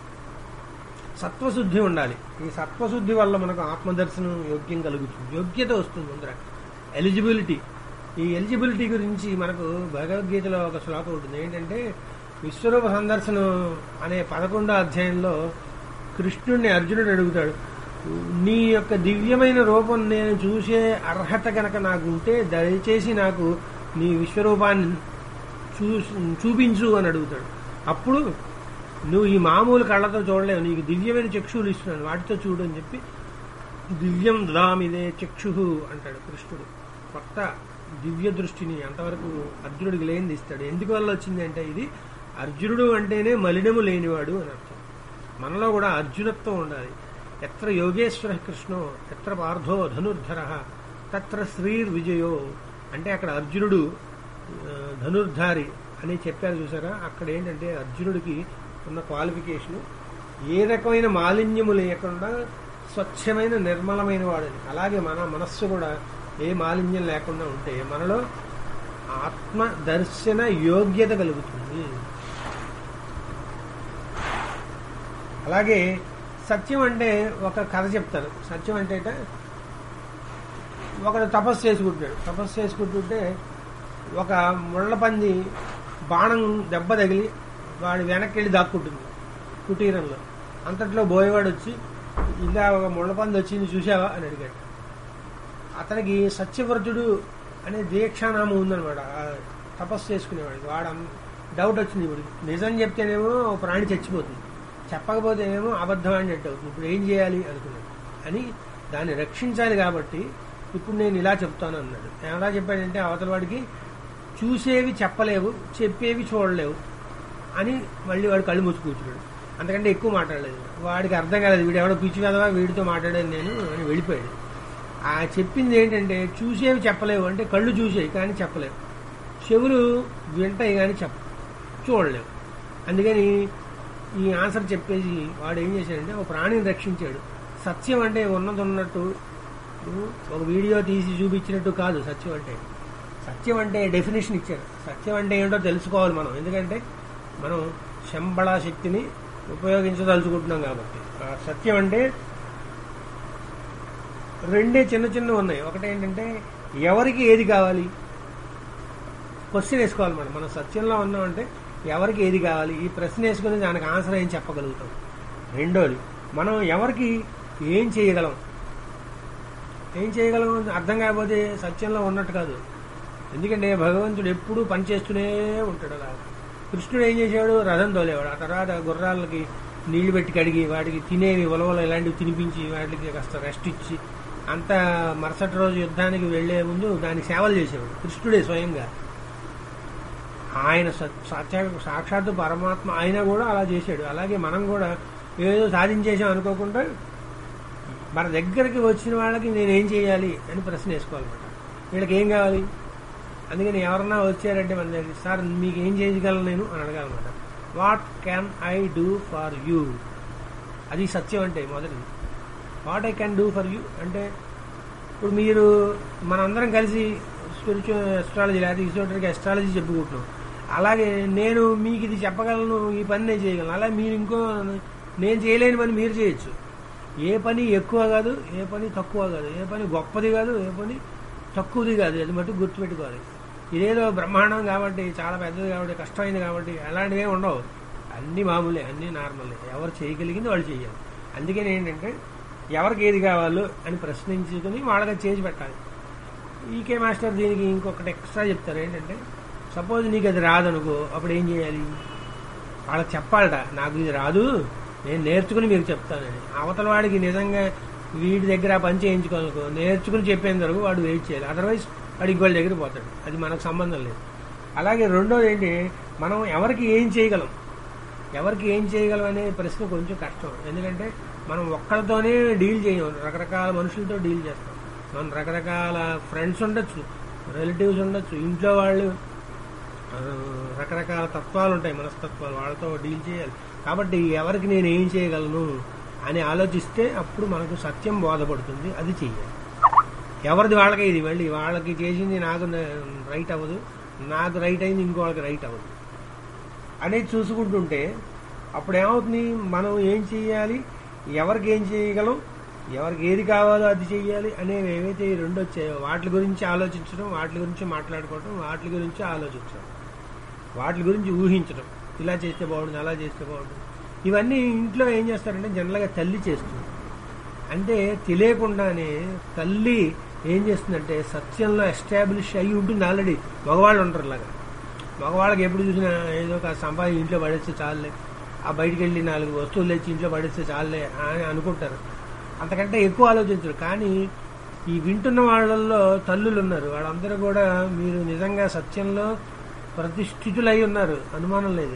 సత్వశుద్ధి ఉండాలి. ఈ సత్వశుద్ధి వల్ల మనకు ఆత్మదర్శనం యోగ్యం కలుగుతుంది, యోగ్యత వస్తుంది. ముందర ఎలిజిబిలిటీ. ఈ ఎలిజిబిలిటీ గురించి మనకు భగవద్గీతలో ఒక శ్లోకం ఉంటుంది. ఏంటంటే విశ్వరూప సందర్శనం అనే 11వ అధ్యాయంలో కృష్ణుడిని అర్జునుడు అడుగుతాడు, నీ యొక్క దివ్యమైన రూపం నేను చూసే అర్హత కనుక నాకు ఉంటే దయచేసి నాకు నీ విశ్వరూపాన్ని చూపించు అని అడుగుతాడు. అప్పుడు నువ్వు ఈ మామూలు కళ్ళతో చూడలేవు, నీకు దివ్యమైన చక్షువులు ఇస్తున్నాను, వాటితో చూడు అని చెప్పి దివ్యం దదామిదే చక్షు అంటాడు కృష్ణుడు. కొత్త దివ్య దృష్టిని అంతవరకు అర్జునుడికి లేనిది ఇస్తాడు. ఎందుకు వల్ల వచ్చింది అంటే ఇది అర్జునుడు అంటేనే మలినము లేనివాడు అని అర్థం. మనలో కూడా అర్జునత్వం ఉండాలి. ఎత్ర యోగేశ్వర కృష్ణో ఎత్ర పార్థో ధనుర్ధర తత్ర శ్రీర్ విజయో. అంటే అక్కడ అర్జునుడు ధనుర్ధారి అని చెప్పారు చూసారా. అక్కడ ఏంటంటే అర్జునుడికి ఉన్న క్వాలిఫికేషన్ ఏ రకమైన మాలిన్యము లేకుండా స్వచ్ఛమైన నిర్మలమైన వాడని. అలాగే మన మనస్సు కూడా ఏ మాలిన్యం లేకుండా ఉంటే మనలో ఆత్మ దర్శన యోగ్యత కలుగుతుంది. అలాగే సత్యం అంటే ఒక కథ చెప్తారు. సత్యం అంటే ఒకడు తపస్సు చేసుకుంటుంటే ఒక ముళ్ళపంది బాణం దెబ్బ తగిలి వాడు వెనక్కి వెళ్ళి దాక్కుంటుంది కుటీరంలో. అంతట్లో బోయేవాడు వచ్చి ఇలా ఒక ముళ్ళపంది వచ్చింది చూసావా అని అడిగాడు. అతనికి సత్యవ్రతుడు అనే దీక్షానామం ఉందనమాట తపస్సు చేసుకునేవాడికి. వాడు డౌట్ వచ్చింది, ఇప్పుడు నిజం చెప్తేనేమో ప్రాణి చచ్చిపోతుంది, చెప్పకపోతేనేమో అబద్ధం అని అవుతుంది, ఇప్పుడు ఏం చేయాలి అనుకున్నాడు. అని దాన్ని రక్షించాలి కాబట్టి ఇప్పుడు నేను ఇలా చెప్తాను అన్నాడు. ఎలా చెప్పాడంటే అవతల వాడికి చూసేవి చెప్పలేవు, చెప్పేవి చూడలేవు అని మళ్ళీ వాడు కళ్ళు మూసి కూర్చున్నాడు. అంతకంటే ఎక్కువ మాట్లాడలేదు. వాడికి అర్థం కాలేదు, వీడు ఎవడో పిచ్చి కదవా వీడితో మాట్లాడాను నేను అని వెళ్ళిపోయాడు. ఆ చెప్పింది ఏంటంటే చూసేవి చెప్పలేవు అంటే కళ్ళు చూసేవి కానీ చెప్పలేవు, చెవులు వింటాయి కానీ చూడలేవు. అందుకని ఈ ఆన్సర్ చెప్పేసి వాడు ఏం చేశాడంటే ఒక ప్రాణిని రక్షించాడు. సత్యం అంటే ఉన్నది ఉన్నట్టు ఒక వీడియో తీసి చూపించినట్టు కాదు సత్యం అంటే. సత్యం అంటే డెఫినేషన్ ఇచ్చారు. సత్యం అంటే ఏంటో తెలుసుకోవాలి మనం, ఎందుకంటే మనం శంబళ శక్తిని ఉపయోగించదలుచుకుంటున్నాం కాబట్టి. సత్యం అంటే రెండే చిన్న చిన్న ఉన్నాయి. ఒకటేంటంటే ఎవరికి ఏది కావాలి, క్వశ్చన్ వేసుకోవాలి మనం సత్యంలో ఉన్నామంటే ఎవరికి ఏది కావాలి, ఈ ప్రశ్న వేసుకుని దానికి ఆన్సర్ ఏం చెప్పగలుగుతాం. రెండోది మనం ఎవరికి ఏం చేయగలం అర్థం కాకపోతే సత్యంలో ఉన్నట్టు కాదు. ఎందుకంటే భగవంతుడు ఎప్పుడూ పనిచేస్తూనే ఉంటాడు. అలా కృష్ణుడు ఏం చేశాడు, రథం తోలేవాడు. ఆ తర్వాత గుర్రాలకి నీళ్లు పెట్టి కడిగి వాటికి తినేవి ఉలవలు ఇలాంటివి తినిపించి వాటికి కాస్త రెస్ట్ ఇచ్చి అంతా మరుసటి రోజు యుద్ధానికి వెళ్లే ముందు దానికి సేవలు చేసేవాడు కృష్ణుడే స్వయంగా. ఆయన సాక్షాత్తు పరమాత్మ అయినా కూడా అలా చేశాడు. అలాగే మనం కూడా ఏదో సాధించేసాం అనుకోకుండా మన దగ్గరికి వచ్చిన వాళ్ళకి నేనేం చేయాలి అని ప్రశ్న వేసుకోవాలన్నమాట. వీళ్ళకి ఏం కావాలి, అందుకని ఎవరన్నా వచ్చారంటే మన దగ్గర, సార్ మీకు ఏం చేయగలను నేను అని అడగాలన్నమాట. What can I do for you, అది సత్యం అంటే మొదటిది. What I can do for you అంటే ఇప్పుడు మీరు మనందరం కలిసి స్పిరిచువల్ ఎస్ట్రాలజీ లేదా ఈసోటరిక్ ఎస్ట్రాలజీ చెప్పుకుంటున్నాం. అలాగే నేను మీకు ఇది చెప్పగలను, ఈ పని నేను చేయగలను. అలా మీరు ఇంకో నేను చేయలేని పని మీరు చేయొచ్చు. ఏ పని ఎక్కువ కాదు, ఏ పని తక్కువ కాదు, ఏ పని గొప్పది కాదు, ఏ పని తక్కువది కాదు. అది మటుకు గుర్తుపెట్టుకోవాలి. ఇదేదో బ్రహ్మాండం కాబట్టి, చాలా పెద్దది కాబట్టి, కష్టమైంది కాబట్టి అలాంటివే ఉండవు. అన్ని మామూలే, అన్ని నార్మలే. ఎవరు చేయగలిగింది వాళ్ళు చేయాలి. అందుకని ఏంటంటే ఎవరికి ఏది కావాలో అని ప్రశ్నించుకుని వాళ్ళకి చేసి పెట్టాలి. ఈకే మాస్టర్ దీనికి ఇంకొకటి ఎక్స్ట్రా చెప్తారు. ఏంటంటే సపోజ్ నీకు అది రాదనుకో, అప్పుడు ఏం చేయాలి, వాళ్ళకి చెప్పాలట నాకు ఇది రాదు, నేను నేర్చుకుని మీకు చెప్తానని. అవతల వాడికి నిజంగా వీడి దగ్గర ఆ పని చేయించుకోనుకో, నేర్చుకుని చెప్పేంత వరకు వాడు వెయిట్ చేయాలి. అదర్వైజ్ వాడు ఇంకోళ్ళ దగ్గర పోతాడు. అది మనకు సంబంధం లేదు. అలాగే రెండోది ఏంటి, మనం ఎవరికి ఏం చేయగలం అనే ప్రశ్న కొంచెం కష్టం. ఎందుకంటే మనం ఒక్కరితోనే డీల్ చేయం, రకరకాల మనుషులతో డీల్ చేస్తాం. మనం రకరకాల ఫ్రెండ్స్ ఉండొచ్చు, రిలేటివ్స్ ఉండొచ్చు, ఇంట్లో వాళ్ళు, రకరకాల తత్వాలు ఉంటాయి, మనస్తత్వాలు, వాళ్ళతో డీల్ చేయాలి. కాబట్టి ఎవరికి నేను ఏం చేయగలను అని ఆలోచిస్తే అప్పుడు మనకు సత్యం బోధపడుతుంది, అది చెయ్యాలి. ఎవరిది వాళ్ళకే, ఇది మళ్ళీ వాళ్ళకి చేసింది నాకు రైట్ అవ్వదు, నాకు రైట్ అయింది ఇంకో వాళ్ళకి రైట్ అవ్వదు అనేది చూసుకుంటుంటే అప్పుడు ఏమవుతుంది, మనం ఏం చేయాలి, ఎవరికి ఏం చేయగలం, ఎవరికి ఏది కావాలో అది చెయ్యాలి అనేవి ఏవైతే ఈ రెండు వచ్చాయో వాటి గురించి ఆలోచించడం, వాటి గురించి మాట్లాడుకోవడం, వాటి గురించి ఆలోచించడం, వాటి గురించి ఊహించడం, ఇలా చేస్తే బాగుంటుంది, అలా చేస్తే బాగుంటుంది. ఇవన్నీ ఇంట్లో ఏం చేస్తారంటే జనరల్గా తల్లి చేస్తుంది. అంటే తెలియకుండానే తల్లి ఏం చేస్తుందంటే సత్యంలో ఎస్టాబ్లిష్ అయ్యి ఉంటుంది ఆల్రెడీ. మగవాళ్ళు ఉంటారు ఇలాగా, మగవాళ్ళకి ఎప్పుడు చూసినా ఏదో ఒక సంపాదించి ఇంట్లో పడేస్తే చాలులే, ఆ బయటికి వెళ్ళి 4 వస్తువులు తెచ్చి ఇంట్లో పడేస్తే చాలులే అని అనుకుంటారు. అంతకంటే ఎక్కువ ఆలోచించరు. కానీ ఈ వింటున్న వాళ్ళల్లో తల్లులు ఉన్నారు, వాళ్ళందరూ కూడా మీరు నిజంగా సత్యంలో ప్రతిష్ఠితులై ఉన్నారు, అనుమానం లేదు.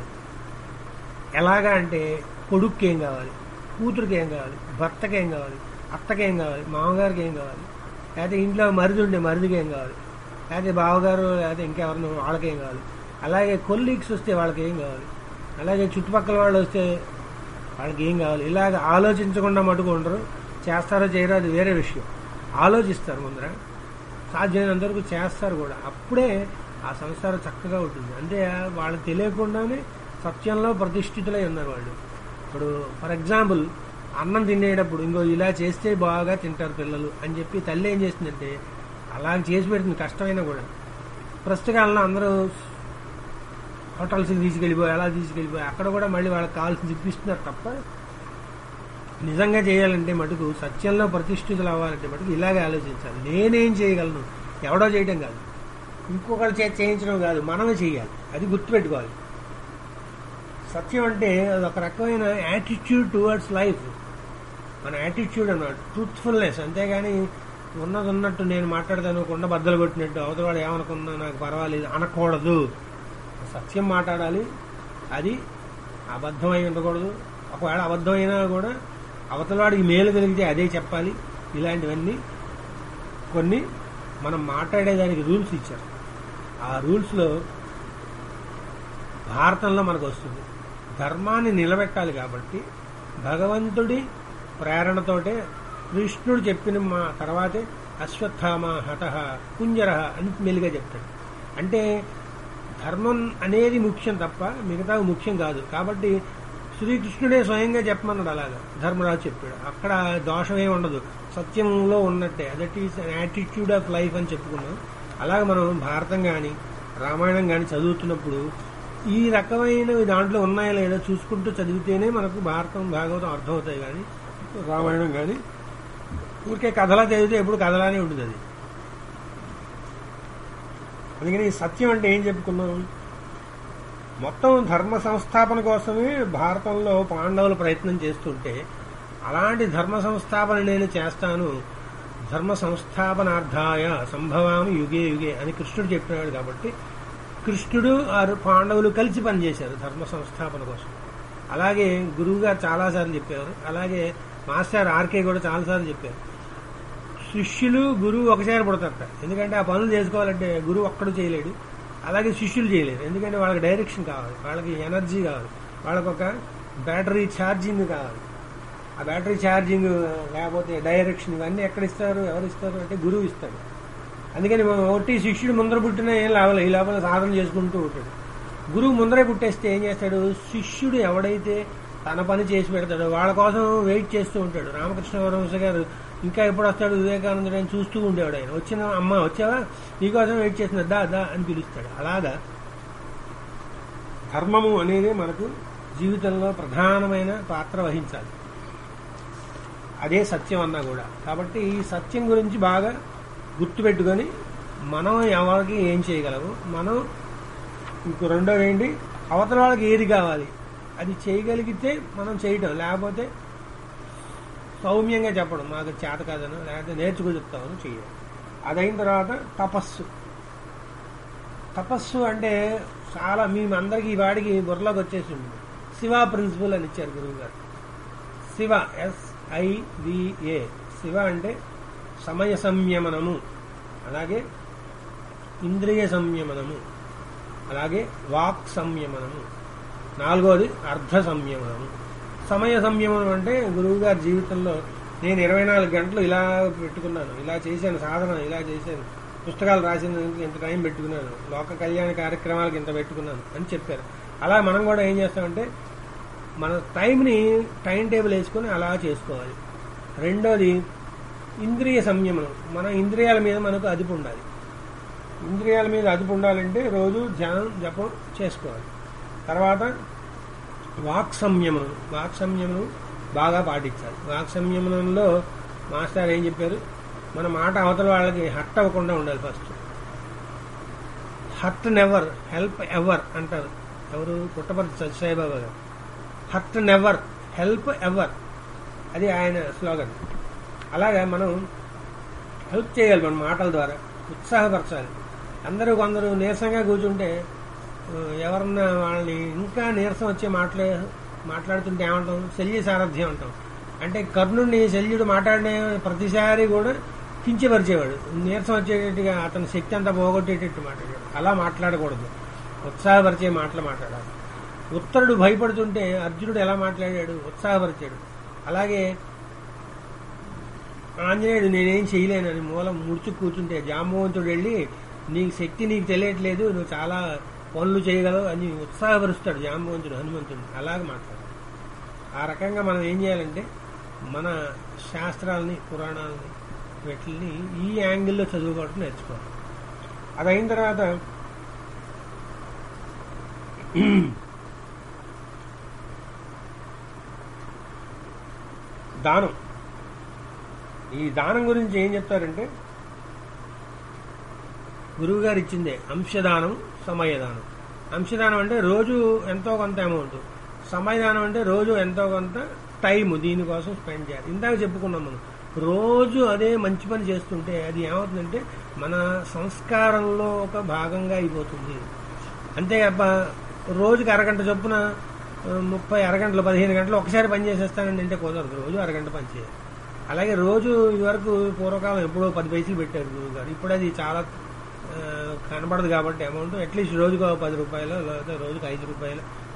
ఎలాగా అంటే కొడుక్కి ఏం కావాలి, కూతురికి ఏం కావాలి, భర్తకి ఏం కావాలి, అత్తకి ఏం కావాలి, మామగారికి ఏం కావాలి, లేకపోతే ఇంట్లో మరిది ఉండే మరిదికి ఏం కావాలి, లేకపోతే బావగారు లేకపోతే ఇంకెవరిని వాళ్ళకి ఏం కావాలి, అలాగే కొలీగ్స్ వస్తే వాళ్ళకి ఏం కావాలి, అలాగే చుట్టుపక్కల వాళ్ళు వస్తే వాళ్ళకి ఏం కావాలి. ఇలాగ ఆలోచించకుండా మటుకు ఉండరు. చేస్తారో చేయరో అది వేరే విషయం. ఆలోచిస్తారు ముందర, సాధ్యమైనంత వరకు చేస్తారు కూడా. అప్పుడే ఆ సంసారం చక్కగా ఉంటుంది. అంటే వాళ్ళకి తెలియకుండానే సత్యంలో ప్రతిష్ఠితులై ఉన్నారు వాళ్ళు. ఇప్పుడు ఫర్ ఎగ్జాంపుల్ అన్నం తినేటప్పుడు ఇంకో ఇలా చేస్తే బాగా తింటారు పిల్లలు అని చెప్పి తల్లి ఏం చేస్తుందంటే అలా చేసి పెడుతుంది, కష్టమైనా కూడా. ప్రస్తుతకాలంలో అందరూ హోటల్స్కి తీసుకెళ్ళిపోయి అలా తీసుకెళ్ళిపోయి అక్కడ కూడా మళ్ళీ వాళ్ళకి కావాల్సింది ఇప్పిస్తున్నారు తప్ప నిజంగా చేయాలంటే మటుకు సత్యంలో ప్రతిష్ఠితులు అవ్వాలంటే మటుకు ఇలాగే ఆలోచించాలి. నేనేం చేయగలను, ఎవడో చేయటం కాదు, ఇంకొకరు చేయించడం కాదు, మనమే చేయాలి. అది గుర్తుపెట్టుకోవాలి. సత్యం అంటే అది ఒక రకమైన యాటిట్యూడ్ టువర్డ్స్ లైఫ్, మన యాటిట్యూడ్ అన్నమాట, ట్రూత్ఫుల్నెస్. అంతేగాని ఉన్నది ఉన్నట్టు నేను మాట్లాడతాను కొండ బద్దలు కొట్టినట్టు అవతల వాడు ఏమనుకున్నా నాకు పర్వాలేదు అనకూడదు. సత్యం మాట్లాడాలి, అది అబద్ధమై ఉండకూడదు. ఒకవేళ అబద్ధమైనా కూడా అవతల వాడికి మేలు కలిగితే అదే చెప్పాలి. ఇలాంటివన్నీ కొన్ని మనం మాట్లాడేదానికి రూల్స్ ఇచ్చారు. ఆ రూల్స్లో భారతంలో మనకు వస్తుంది. ధర్మాన్ని నిలబెట్టాలి కాబట్టి భగవంతుడి ప్రేరణతోటే కృష్ణుడు చెప్పిన మా తర్వాతే అశ్వత్థామ హతః కుంజరః అని మెల్లిగా చెప్తాడు. అంటే ధర్మం అనేది ముఖ్యం తప్ప మిగతా ముఖ్యం కాదు. కాబట్టి శ్రీకృష్ణుడే స్వయంగా చెప్పమన్నాడు. అలాగా ధర్మరాజు చెప్పాడు. అక్కడ దోషమే ఉండదు, సత్యంలో ఉన్నట్టే. That is an attitude of life అని చెప్పుకున్నాం. అలాగే మనం భారతం కానీ రామాయణం కానీ చదువుతున్నప్పుడు ఈ రకమైనవి దాంట్లో ఉన్నాయా లేదా చూసుకుంటూ చదివితేనే మనకు భారతం భాగవతం అర్థమవుతాయి. కానీ రామాయణం కానీ ఊరికే కథలా చదివితే ఎప్పుడు కథలానే ఉంటుంది అది. అందుకని సత్యం అంటే ఏం చెప్పుకున్నాం? మొత్తం ధర్మ సంస్థాపన కోసమే భారతంలో పాండవులు ప్రయత్నం చేస్తుంటే అలాంటి ధర్మ సంస్థాపన నేను చేస్తాను, ధర్మ సంస్థాపనార్థాయ సంభవామి యుగే యుగే అని కృష్ణుడు చెప్పినాడు. కాబట్టి కృష్ణుడు పాండవులు కలిసి పనిచేశారు ధర్మ సంస్థాపన కోసం. అలాగే గురువు గారు చాలాసార్లు చెప్పారు. అలాగే మాస్టర్ ఆర్కే కూడా చాలాసార్లు చెప్పారు. శిష్యులు గురువు ఒకసారి పుడతారట. ఎందుకంటే ఆ పనులు చేసుకోవాలంటే గురువు ఒక్కడు చేయలేడు, అలాగే శిష్యులు చేయలేరు. ఎందుకంటే వాళ్ళకి డైరెక్షన్ కావాలి, వాళ్ళకి ఎనర్జీ కావాలి, వాళ్ళకు ఒక బ్యాటరీ ఛార్జింగ్ కావాలి. ఆ బ్యాటరీ ఛార్జింగ్ లేకపోతే డైరెక్షన్ ఇవన్నీ ఎక్కడ ఇస్తారు, ఎవరు ఇస్తారు అంటే గురువు ఇస్తాడు. అందుకని ఒకటి శిష్యుడు ముందర పుట్టినా ఏం లాభం, ఈ లోపల సాధన చేసుకుంటూ ఉంటాడు. గురువు ముందరే పుట్టేస్తే ఏం చేస్తాడు, శిష్యుడు ఎవడైతే తన పని చేసి పెడతాడో వాళ్ళ కోసం వెయిట్ చేస్తూ ఉంటాడు. రామకృష్ణ పరమహంస గారు ఇంకా ఎప్పుడు వస్తాడు వివేకానందుడు అని చూస్తూ ఉండేవాడు. ఆయన వచ్చిన అమ్మ వచ్చావా, నీకోసం వెయిట్ చేస్తున్నా, దా దా అని పిలుస్తాడు. అలాగా ధర్మము అనేది మనకు జీవితంలో ప్రధానమైన పాత్ర వహించాలి. అదే సత్యం అన్నా కూడా. కాబట్టి ఈ సత్యం గురించి బాగా గుర్తుపెట్టుకొని మనం ఎవరికి ఏం చేయగలము, మనం ఇంకో రెండోది ఏంటి, అవతల వాళ్ళకి ఏది కావాలి అది చేయగలిగితే మనం చేయటం, లేకపోతే సౌమ్యంగా చెప్పడం మాకు చేత కాదను, లేకపోతే నేర్చుకు చెప్తామని చేయడం. అదైన తర్వాత తపస్సు. తపస్సు అంటే చాలా మీ అందరికీ ఈ వాడికి బుర్రలోకి వచ్చేసి ఉంటుంది. శివ ప్రిన్సిపల్ అని ఇచ్చారు గురువు గారు. శివ SIVA. శివ అంటే సమయ సంయమనము, అలాగే ఇంద్రియ సంయమనము, అలాగే వాక్ సంయమనము, నాలుగోది అర్ధ సంయమనము. సమయ సంయమనం అంటే గురువు గారి జీవితంలో నేను 24 గంటలు ఇలా పెట్టుకున్నాను, ఇలా చేశాను, సాధన ఇలా చేశాను, పుస్తకాలు రాసిన ఇంత టైం పెట్టుకున్నాను, లోక కళ్యాణ కార్యక్రమాలకు ఇంత పెట్టుకున్నాను అని చెప్పారు. అలా మనం కూడా ఏం చేస్తామంటే మన టైంని టైం టేబుల్ వేసుకొని అలా చేసుకోవాలి. రెండోది ఇంద్రియ సంయమనం. మన ఇంద్రియాల మీద మనకు అదుపు ఉండాలి. ఇంద్రియాల మీద అదుపు ఉండాలంటే రోజు ధ్యానం జపం చేసుకోవాలి. తర్వాత వాక్ సంయమనం. వాక్ సంయమనం బాగా పాటించాలి. వాక్ సంయమనంలో మాస్టర్ ఏం చెప్పారు, మన మాట అవతల వాళ్ళకి హర్ట్ అవ్వకుండా ఉండాలి. First hurt never help ever అంటారు ఎవరు, పుట్టపర్తి సత్యసాయిబాబా గారు. హర్ట్ నెవర్ హెల్ప్ ఎవర్, అది ఆయన స్లోగన్. అలాగా మనం హెల్ప్ చేయాలి మన మాటల ద్వారా, ఉత్సాహపరచాలి. కొందరు నీరసంగా కూర్చుంటే ఎవరన్నా వాళ్ళని ఇంకా నీరసం వచ్చే మాట్లాడుతుంటే ఏమంటాం, శల్య సారథ్యం అంటాం. అంటే కర్ణుడిని శల్యుడు మాట్లాడిన ప్రతిసారి కూడా కించపరిచేవాడు, నీరసం వచ్చేటట్టుగా అతని శక్తి అంతా పోగొట్టేటట్టు మాట్లాడాడు. అలా మాట్లాడకూడదు, ఉత్సాహపరిచే మాటలు మాట్లాడాలి. ఉత్తరుడు భయపడుతుంటే అర్జునుడు ఎలా మాట్లాడాడు, ఉత్సాహపరిచాడు. అలాగే ఆంజనేయుడు నేనేం చేయలేనని మూలం ముడుచు కూర్చుంటే జాంబవంతుడు వెళ్ళి నీ శక్తి నీకు తెలియట్లేదు, నువ్వు చాలా పనులు చేయగలవు అని ఉత్సాహపరుస్తాడు జాంబవంతుడు హనుమంతుడు. అలాగే మాట్లాడాలి. ఆ రకంగా మనం ఏం చేయాలంటే మన శాస్త్రాలని పురాణాలని వీటిని ఈ యాంగిల్లో చదువుకోవడం నేర్చుకోవాలి. అది అయిన తర్వాత దానం. ఈ దానం గురించి ఏం చెప్తారంటే గురువు గారు ఇచ్చిందే అంశదానం, సమయదానం. అంశదానం అంటే రోజు ఎంతో కొంత అమౌంట్, సమయదానం అంటే రోజు ఎంతో కొంత టైం దీనికోసం స్పెండ్ చేయాలి. ఇందాక చెప్పుకున్నాం మనం, రోజు అదే మంచి పని చేస్తుంటే అది ఏమవుతుందంటే మన సంస్కారంలో ఒక భాగంగా అయిపోతుంది. అంతే రోజుకి అరగంట చొప్పున 30 అరగంటలు 15 గంటలు ఒకసారి పని చేసేస్తానండి అంటే కుదరదు. రోజు అరగంట పని చేయాలి. అలాగే రోజు ఇదివరకు పూర్వకాలం ఎప్పుడో 10 పైసలు పెట్టారు గురువు గారు. ఇప్పుడు అది చాలా కనబడదు కాబట్టి అమౌంట్ అట్లీస్ట్ రోజుకు 10 రూపాయలు, లేకపోతే రోజుకు 5 రూపాయలు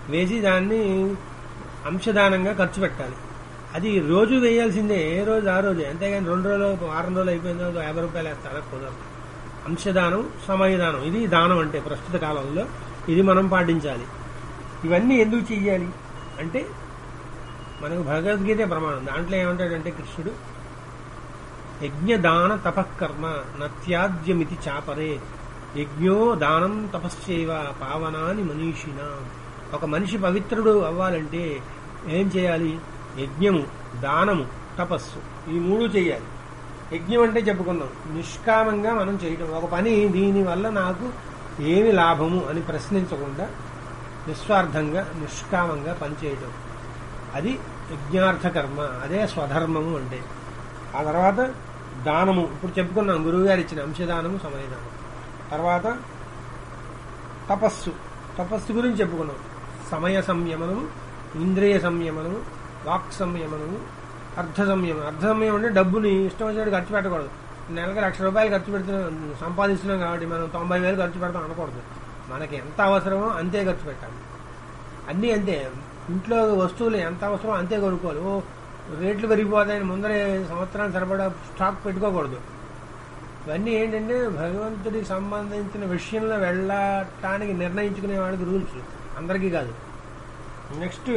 వేసి దాన్ని అంశదానంగా ఖర్చు పెట్టాలి. అది రోజు వేయాల్సిందే, ఏ రోజు ఆ రోజే, అంతేగాని 2 రోజులు వారం రోజులు అయిపోయిన తర్వాత 50 రూపాయలు వేస్తారా, కుదరదు. అంశదానం, సమయదానం, ఇది దానం అంటే ప్రస్తుత కాలంలో ఇది మనం పాటించాలి. ఇవన్నీ ఎందుకు చెయ్యాలి అంటే మనకు భగవద్గీత ప్రమాణం. దాంట్లో ఏమంటాడంటే కృష్ణుడు, యజ్ఞదాన తపఃకర్మ నత్యాజ్యమితి చాపరే యజ్ఞో దానం తపశ్చైవ పావనాని మనీషిణ. ఒక మనిషి పవిత్రుడు అవ్వాలంటే ఏం చేయాలి? యజ్ఞము, దానము, తపస్సు, ఈ 3 చేయాలి. యజ్ఞం అంటే చెప్పుకున్నాం, నిష్కామంగా మనం చేయటం. ఒక పని దీనివల్ల నాకు ఏమి లాభము అని ప్రశ్నించకుండా నిస్వార్థంగా నిష్కామంగా పనిచేయటం, అది యజ్ఞార్థ కర్మ, అదే స్వధర్మము అంటే. ఆ తర్వాత దానము, ఇప్పుడు చెప్పుకున్నాం, గురువు గారు ఇచ్చిన అంశదానము, సమయదానం. తర్వాత తపస్సు, తపస్సు గురించి చెప్పుకున్నాం. సమయ సంయమనము, ఇంద్రియ సంయమనము, వాక్ సంయమనము, అర్థ సంయమనం. అర్థ సంయమనం అంటే డబ్బుని ఇష్టం వచ్చినట్టు ఖర్చు పెట్టకూడదు. నెలకు 1,00,000 రూపాయలు ఖర్చు పెడుతున్నాం, సంపాదిస్తున్నాం కాబట్టి మనం 90,000 ఖర్చు పెడతాం అనకూడదు. మనకి ఎంత అవసరమో అంతే ఖర్చు పెట్టాలి. అన్నీ అంతే. ఇంట్లో వస్తువులు ఎంత అవసరమో అంతే కొనుక్కోవాలి. రేట్లు పెరిగిపోతాయని ముందరే సంవత్సరానికి సరిపడా స్టాక్ పెట్టుకోకూడదు. ఇవన్నీ ఏంటంటే భగవంతుడికి సంబంధించిన విషయంలో వెళ్ళటానికి నిర్ణయించుకునే వాడికి రూల్స్, అందరికీ కాదు. నెక్స్ట్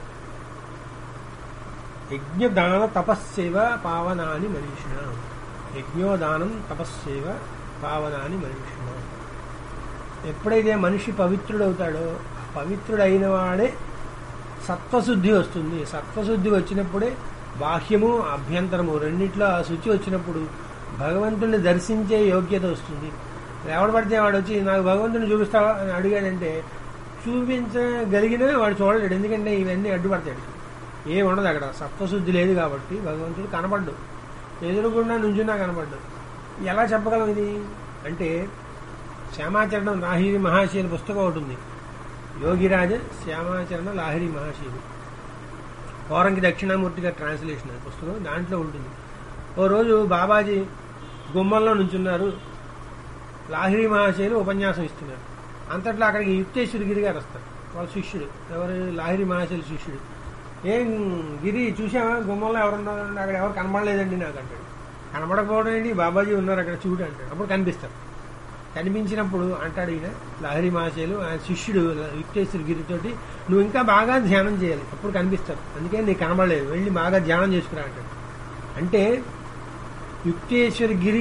యజ్ఞదాన తపస్సేవ పావనాని మనీషిణ. యజ్ఞోదానం తపస్సేవ పావనాని మనీషిణ. ఎప్పుడైతే మనిషి పవిత్రుడవుతాడో, పవిత్రుడైన వాడే సత్వశుద్ధి వస్తుంది. సత్వశుద్ధి వచ్చినప్పుడే బాహ్యము అభ్యంతరము రెండిట్లో ఆ శుచి వచ్చినప్పుడు భగవంతుడిని దర్శించే యోగ్యత వస్తుంది. ఎవడు పడితే వాడు వచ్చి నాకు భగవంతుని చూపిస్తావా అని అడిగాడంటే చూపించగలిగినా వాడు చూడలేడు. ఎందుకంటే ఇవన్నీ అడ్డుపడతాడు, ఏముండదు అక్కడ. సత్వశుద్ధి లేదు కాబట్టి భగవంతుడు కనపడ్డు, ఎదురుగుండా నుంచున్నా కనపడ్డు. ఎలా చెప్పగలం ఇది అంటే, శ్యామాచరణం లాహిరి మహాశయుల పుస్తకం ఒకటి ఉంది, యోగిరాజ శ్యామాచరణ లాహిరి మహాశయులు, పౌరంకి దక్షిణామూర్తి గారి ట్రాన్స్లేషన్ అది పుస్తకం. దాంట్లో ఉంటుంది. ఓ రోజు బాబాజీ గుమ్మంలో నుంచున్నారు, లాహిరి మహాశయులు ఉపన్యాసం ఇస్తున్నారు. అంతట్లో అక్కడికి యుక్తేశ్వర గిరి గారు వస్తారు, వాళ్ళ శిష్యుడు. ఎవరు? లాహిరి మహాశయుల శిష్యుడు. ఏం గిరి చూసావా గుమ్మంలో ఎవరున్నారు? అక్కడ ఎవరు కనబడలేదండి నాకు అంటాడు. కనబడకపోవడం ఏంటి, బాబాజీ ఉన్నారు అక్కడ చూడు అంటాడు. అప్పుడు కనిపిస్తారు. కనిపించినప్పుడు అంటాడు ఈయన లాహిరి మహాశయులు, ఆయన శిష్యుడు యుక్తేశ్వర గిరితోటి, నువ్వు ఇంకా బాగా ధ్యానం చేయాలి, అప్పుడు కనిపిస్తారు, అందుకే నీకు కనబడలేదు, వెళ్ళి బాగా ధ్యానం చేసుకురా అంటాడు. అంటే యుక్తేశ్వర గిరి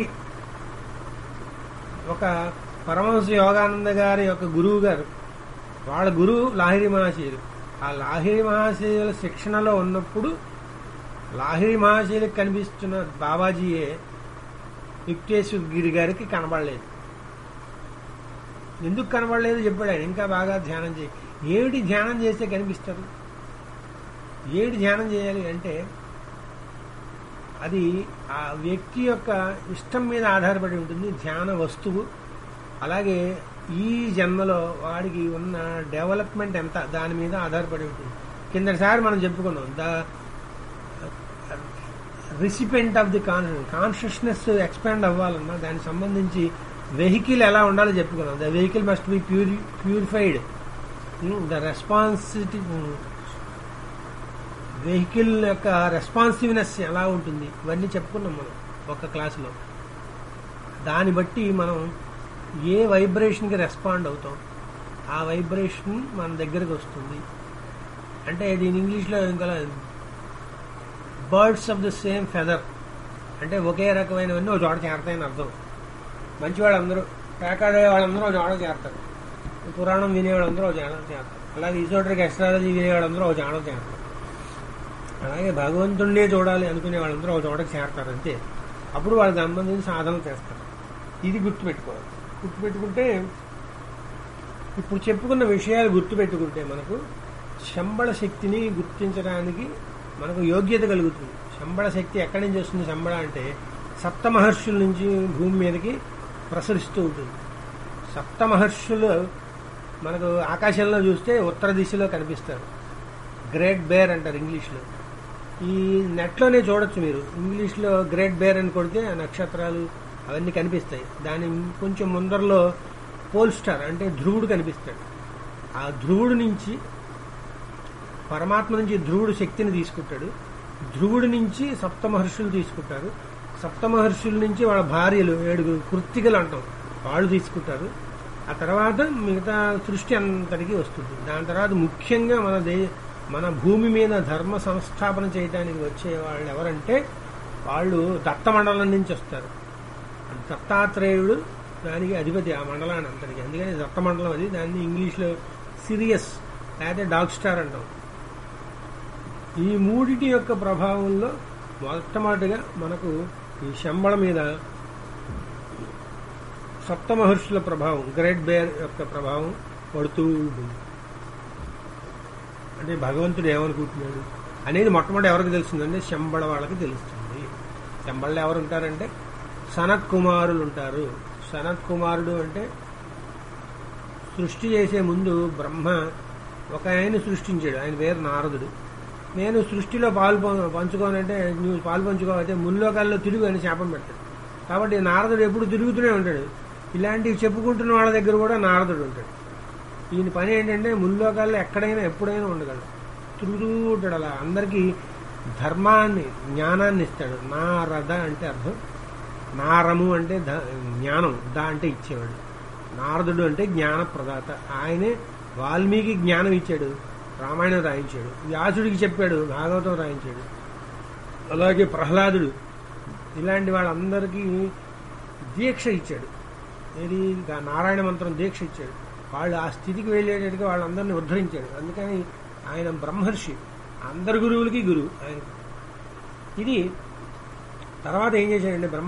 ఒక పరమహంస యోగానంద గారి యొక్క గురువు గారు, వాళ్ళ గురువు లాహిరి మహాశయులు. ఆ లాహిరి మహాశయుల శిక్షణలో ఉన్నప్పుడు లాహిరి మహాశయులకు కనిపిస్తున్న బాబాజీయే యుక్తేశ్వర గిరి గారికి కనబడలేదు. ఎందుకు కనబడలేదు చెప్పాడు ఆయన, ఇంకా బాగా ధ్యానం చేయి. ఏమిటి ధ్యానం చేస్తే కనిపిస్తారు? ఏమిటి ధ్యానం చేయాలి అంటే అది ఆ వ్యక్తి యొక్క ఇష్టం మీద ఆధారపడి ఉంటుంది ధ్యాన వస్తువు. అలాగే ఈ జన్మలో వాడికి ఉన్న డెవలప్మెంట్ ఎంత, దాని మీద ఆధారపడి ఉంటుంది. కిందసారి మనం చెప్పుకున్నాం, the recipient of the consciousness expand అవ్వాలన్నా దానికి సంబంధించి వెహికల్ ఎలా ఉండాలో చెప్పుకున్నాం. The vehicle must be purified, the vehicle యొక్క రెస్పాన్సివ్నెస్ ఎలా ఉంటుంది, ఇవన్నీ చెప్పుకున్నాం మనం ఒక క్లాసులో. దాన్ని బట్టి మనం ఏ వైబ్రేషన్కి రెస్పాండ్ అవుతాం, ఆ వైబ్రేషన్ మన దగ్గరకు వస్తుంది. అంటే దీని ఇంగ్లీష్లో ఇంకా birds of the same feather, అంటే ఒకే రకమైనవన్నీ ఒక చోట చేరతాయని అర్థం. మంచివాళ్ళందరూ, పేకాడే వాళ్ళందరూ ఒక చోట చేరతారు, పురాణం వినేవాళ్ళందరూ ఒక చోట చేరతారు, అలాగే ఈసోటరికి ఎస్ట్రాలజీ వినేవాళ్ళందరూ ఒక చోట చేరతారు. అలాగే భగవంతుడినే చూడాలి అనుకునే వాళ్ళందరూ ఒక చోటకి చేరతారు అంతే. అప్పుడు వాళ్ళకి సంబంధించి సాధనలు చేస్తారు. ఇది గుర్తుపెట్టుకోవాలి. గుర్తుపెట్టుకుంటే ఇప్పుడు చెప్పుకున్న విషయాలు గుర్తుపెట్టుకుంటే మనకు శంబళ శక్తిని గుర్తించడానికి మనకు యోగ్యత కలుగుతుంది. శంబళ శక్తి ఎక్కడి నుంచి వస్తుంది? శంబళ అంటే సప్త మహర్షుల నుంచి భూమి మీదకి ప్రసరిస్తూ ఉంటుంది. సప్త మహర్షులు మనకు ఆకాశంలో చూస్తే ఉత్తర దిశలో కనిపిస్తారు. గ్రేట్ బేర్ అంటారు ఇంగ్లీష్లో. ఈ నెట్లోనే చూడొచ్చు మీరు, ఇంగ్లీష్లో గ్రేట్ బేర్ అని కొడితే ఆ నక్షత్రాలు అవన్నీ కనిపిస్తాయి. దాని కొంచెం ముందరలో పోల్ స్టార్ అంటే ధ్రువుడు కనిపిస్తాడు. ఆ ధ్రువుడు నుంచి పరమాత్మ నుంచి ధ్రువుడు శక్తిని తీసుకుంటాడు, ధ్రువుడి నుంచి సప్తమహర్షులు తీసుకుంటారు, సప్తమహర్షుల నుంచి వాళ్ళ భార్యలు 7 కృత్తికలు అంటాం వాళ్ళు తీసుకుంటారు. ఆ తర్వాత మిగతా సృష్టి అంతటికీ వస్తుంది. దాని తర్వాత ముఖ్యంగా మన భూమి మీద ధర్మ సంస్థాపన చేయడానికి వచ్చే వాళ్ళు ఎవరంటే వాళ్ళు దత్తమండలం నుంచి వస్తారు. దత్తాత్రేయుడు దానికి అధిపతి, ఆ మండలాన్ని అంతటికి. అందుకని దత్తమండలం అది. దాన్ని ఇంగ్లీష్లో సిరియస్ లేకపోతే డాగ్ స్టార్ అంటాం. ఈ మూడిటి యొక్క ప్రభావంలో మొట్టమొదటిగా మనకు ఈ శంబళ మీద సప్తమహర్షుల ప్రభావం, గ్రేట్ బేర్ యొక్క ప్రభావం పడుతూ ఉంటుంది. అంటే భగవంతుడు ఏమనుకుంటున్నాడు అనేది మొట్టమొదటి ఎవరికి తెలుస్తుందంటే శంబళ వాళ్ళకి తెలుస్తుంది. శంబళలో ఎవరు ఉంటారంటే సనత్ కుమారులు ఉంటారు. సనత్ కుమారుడు అంటే సృష్టి చేసే ముందు బ్రహ్మ ఒక ఆయన సృష్టించాడు. ఆయన పేరు నారదుడు. నేను సృష్టిలో పంచుకోనంటే నువ్వు పాలు పంచుకోవైతే ముల్లోకాల్లో తిరుగు అని శాపం పెట్టాడు. కాబట్టి నారదుడు ఎప్పుడు తిరుగుతూనే ఉంటాడు. ఇలాంటివి చెప్పుకుంటున్న వాళ్ళ దగ్గర కూడా నారదుడు ఉంటాడు. ఈయన పని ఏంటంటే ముల్లోకాల్లో ఎక్కడైనా ఎప్పుడైనా ఉండగలడు, తిరుగుతూ ఉంటాడు. అలా అందరికీ ధర్మాన్ని జ్ఞానాన్ని ఇస్తాడు. నారద అంటే అర్థం, నారము అంటే జ్ఞానం, అంటే ఇచ్చేవాడు. నారదుడు అంటే జ్ఞాన ప్రదాత. ఆయనే వాల్మీకి జ్ఞానం ఇచ్చాడు, రామాయణం రాయించాడు. వ్యాసుడికి చెప్పాడు, భాగవతం రాయించాడు. అలాగే ప్రహ్లాదుడు ఇలాంటి వాళ్ళందరికీ దీక్ష ఇచ్చాడు. ఏది నారాయణ మంత్రం దీక్ష ఇచ్చాడు. వాళ్ళు ఆ స్థితికి వెళ్ళేటట్టుగా వాళ్ళందరినీ ఉద్ధరించాడు. అందుకని ఆయన బ్రహ్మర్షి, అందరి గురువులకి గురువు ఆయన. ఇది తర్వాత ఏం చేశాడంటే బ్రహ్మ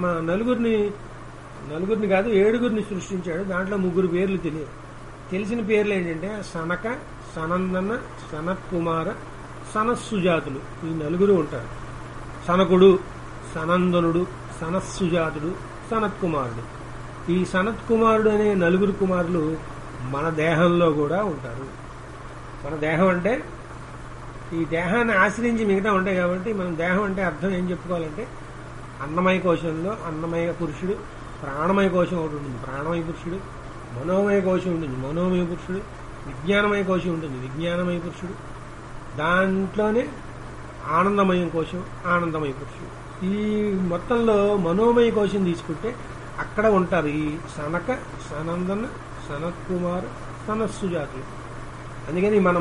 నలుగురిని కాదు 7 సృష్టించాడు. దాంట్లో 3 పేర్లు తెలిసిన పేర్లు ఏంటంటే సనక, సనందన, సనత్ కుమార, సనస్సుజాతులు. ఈ 4 ఉంటారు. సనకుడు, సనందనుడు, సనస్సుజాతుడు, సనత్ కుమారుడు. ఈ సనత్ కుమారుడు అనే 4 కుమారులు మన దేహంలో కూడా ఉంటారు. మన దేహం అంటే ఈ దేహాన్ని ఆశ్రయించి మిగతా ఉంటాయి. కాబట్టి మనం దేహం అంటే అర్థం ఏం చెప్పుకోవాలంటే అన్నమయ కోశంలో అన్నమయ పురుషుడు, ప్రాణమయ కోశం ఒకటి ఉంటుంది, ప్రాణమయ పురుషుడు, మనోమయ కోశం ఉంటుంది, మనోమయ పురుషుడు, విజ్ఞానమయ కోశం ఉంటుంది, విజ్ఞానమయ పురుషుడు, దాంట్లోనే ఆనందమయ కోశం, ఆనందమయ పురుషుడు. ఈ మొత్తంలో మనోమయ కోశం తీసుకుంటే అక్కడ ఉంటారు ఈ సనక, సనందన, సనత్ కుమార్, సనస్సు జాతులు. అందుకని మన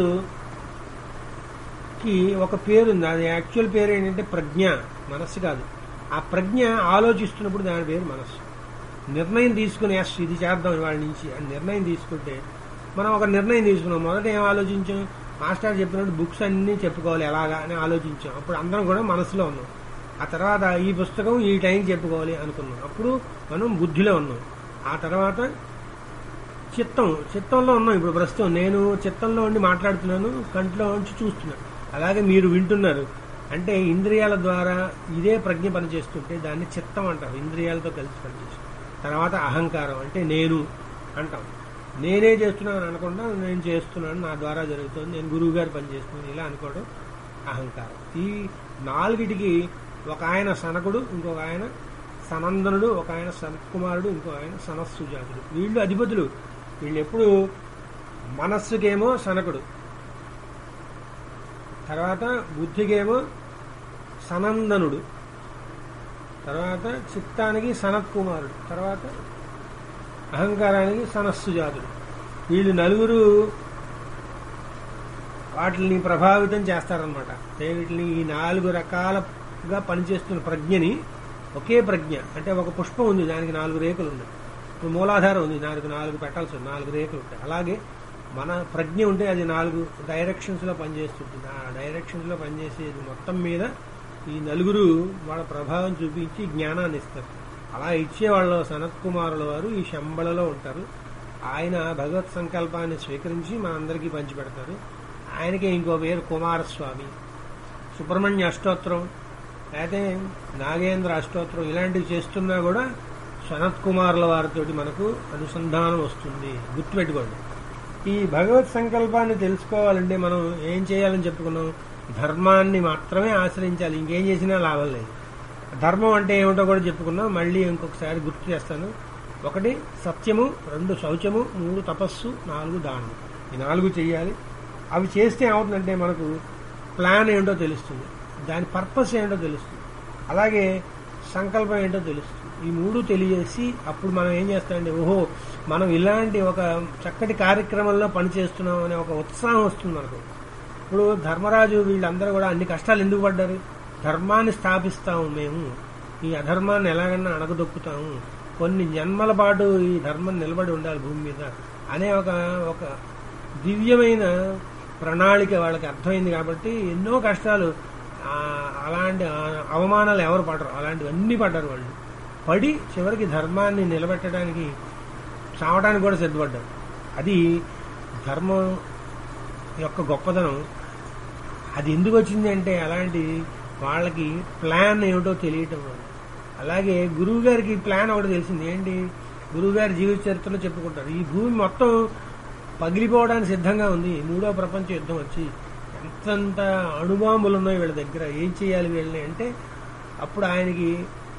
మనస్సుకి ఒక పేరుంది. అది యాక్చువల్ పేరు ఏంటంటే ప్రజ్ఞ, మనస్సు కాదు. ఆ ప్రజ్ఞ ఆలోచిస్తున్నప్పుడు దాని పేరు మనస్సు. నిర్ణయం తీసుకుని ఇది చేద్దాం వాళ్ళ నుంచి అని నిర్ణయం తీసుకుంటే మనం ఒక నిర్ణయం తీసుకున్నాం. మొదట ఏం ఆలోచించాం? మాస్టర్ చెప్పినట్టు బుక్స్ అన్నీ చెప్పుకోవాలి ఎలాగా అని ఆలోచించాం. అప్పుడు అందరం కూడా మనసులో ఉన్నాం. ఆ తర్వాత ఈ పుస్తకం ఈ టైం చెప్పుకోవాలి అనుకున్నాం. అప్పుడు మనం బుద్ధిలో ఉన్నాం. ఆ తర్వాత చిత్తంలో ఉన్నాం. ఇప్పుడు ప్రస్తుతం నేను చిత్తంలో ఉండి మాట్లాడుతున్నాను, కంట్లో ఉంచి చూస్తున్నాను. అలాగే మీరు వింటున్నారు. అంటే ఇంద్రియాల ద్వారా ఇదే ప్రజ్ఞ పనిచేస్తుంటే దాన్ని చిత్తం అంటారు, ఇంద్రియాలతో కలిసి పనిచేస్తుంది. తర్వాత అహంకారం అంటే నేను అంటాం. నేనే చేస్తున్నాను అనకుండా నేను చేస్తున్నాను, నా ద్వారా జరుగుతుంది, నేను గురువు గారు పనిచేస్తున్నాను ఇలా అనుకోవడం అహంకారం. ఈ 4టికి ఒక ఆయన సనకుడు, ఇంకొక ఆయన సనందనుడు, ఒక ఆయన సనత్కుమారుడు, ఇంకొక ఆయన సనస్సుజాతుడు. వీళ్ళు అధిపతులు. వీళ్ళు ఎప్పుడు మనస్సుకేమో సనకుడు, తర్వాత బుద్ధికేమో సనందనుడు, తర్వాత చిత్తానికి సనత్ కుమారుడు, తర్వాత అహంకారానికి సనస్సుజాతుడు. వీళ్ళు 4 వాటిని ప్రభావితం చేస్తారనమాట. వీటిని ఈ 4 రకాలుగా పనిచేస్తున్న ప్రజ్ఞని ఒకే ప్రజ్ఞ అంటే ఒక పుష్పం ఉంది, దానికి 4 రేకులు ఉన్నాయి. ఇప్పుడు మూలాధారం ఉంది, దానికి 4 పెట్టాల్సి ఉంది, 4 రేకులు ఉంటాయి. అలాగే మన ప్రజ్ఞ ఉంటే అది 4 డైరెక్షన్స్ లో పనిచేస్తుంటుంది. ఆ డైరెక్షన్స్ లో పనిచేసేది మొత్తం మీద ఈ 4 వాళ్ళ ప్రభావం చూపించి జ్ఞానాన్ని ఇస్తారు. అలా ఇచ్చేవాళ్ళు సనత్ కుమారుల వారు ఈ శంబళలో ఉంటారు. ఆయన భగవత్ సంకల్పాన్ని స్వీకరించి మనందరికీ పంచిపెడతారు. ఆయనకే ఇంకో పేరు కుమారస్వామి. సుబ్రహ్మణ్య అష్టోత్తరం అయితే నాగేంద్ర అష్టోత్తరం ఇలాంటివి చేస్తున్నా కూడా సనత్ కుమారుల వారితో మనకు అనుసంధానం వస్తుంది. గుర్తుపెట్టుకోండి. ఈ భగవత్ సంకల్పాన్ని తెలుసుకోవాలంటే మనం ఏం చేయాలని చెప్పుకున్నాం? ధర్మాన్ని మాత్రమే ఆశ్రయించాలి, ఇంకేం చేసినా లాభం లేదు. ధర్మం అంటే ఏమిటో కూడా చెప్పుకున్నాం. మళ్ళీ ఇంకొకసారి గుర్తు చేస్తాను. 1 సత్యము, 2 శౌచము, 3 తపస్సు, 4 దానం. ఈ 4 చెయ్యాలి. అవి చేస్తే ఏమవుతుందంటే మనకు ప్లాన్ ఏంటో తెలుస్తుంది, దాని పర్పస్ ఏంటో తెలుస్తుంది, అలాగే సంకల్పం ఏంటో తెలుస్తుంది. ఈ మూడు తెలియజేసి అప్పుడు మనం ఏం చేస్తామంటే ఓహో మనం ఇలాంటి ఒక చక్కటి కార్యక్రమంలో పనిచేస్తున్నాం అనే ఒక ఉత్సాహం వస్తుంది మనకు. ఇప్పుడు ధర్మరాజు వీళ్ళందరూ కూడా అన్ని కష్టాలు ఎందుకు పడ్డారు? ధర్మాన్ని స్థాపిస్తాము మేము, ఈ అధర్మాన్ని ఎలాగన్నా అణగదొక్కుతాము, కొన్ని జన్మల పాటు ఈ ధర్మం నిలబడి ఉండాలి భూమి మీద అనే ఒక దివ్యమైన ప్రణాళిక వాళ్ళకి అర్థమైంది. కాబట్టి ఎన్నో కష్టాలు, అలాంటి అవమానాలు ఎవరు పడరు, అలాంటివన్నీ పడ్డారు వాళ్ళు. పడి చివరికి ధర్మాన్ని నిలబెట్టడానికి చావడానికి కూడా సిద్ధపడ్డారు. అది ధర్మం యొక్క గొప్పదనం. అది ఎందుకు వచ్చింది అంటే అలాంటి వాళ్ళకి ప్లాన్ ఏమిటో తెలియటం వల్ల. అలాగే గురువు గారికి ప్లాన్ ఒకటి తెలిసింది. ఏంటి? గురువు గారి జీవిత చరిత్రలో చెప్పుకుంటారు, ఈ భూమి మొత్తం పగిలిపోవడానికి సిద్ధంగా ఉంది, 3వ ప్రపంచ యుద్ధం వచ్చి ఎంతంత అణుబాంబులు ఉన్నాయి వీళ్ళ దగ్గర, ఏం చేయాలి వీళ్ళని అంటే అప్పుడు ఆయనకి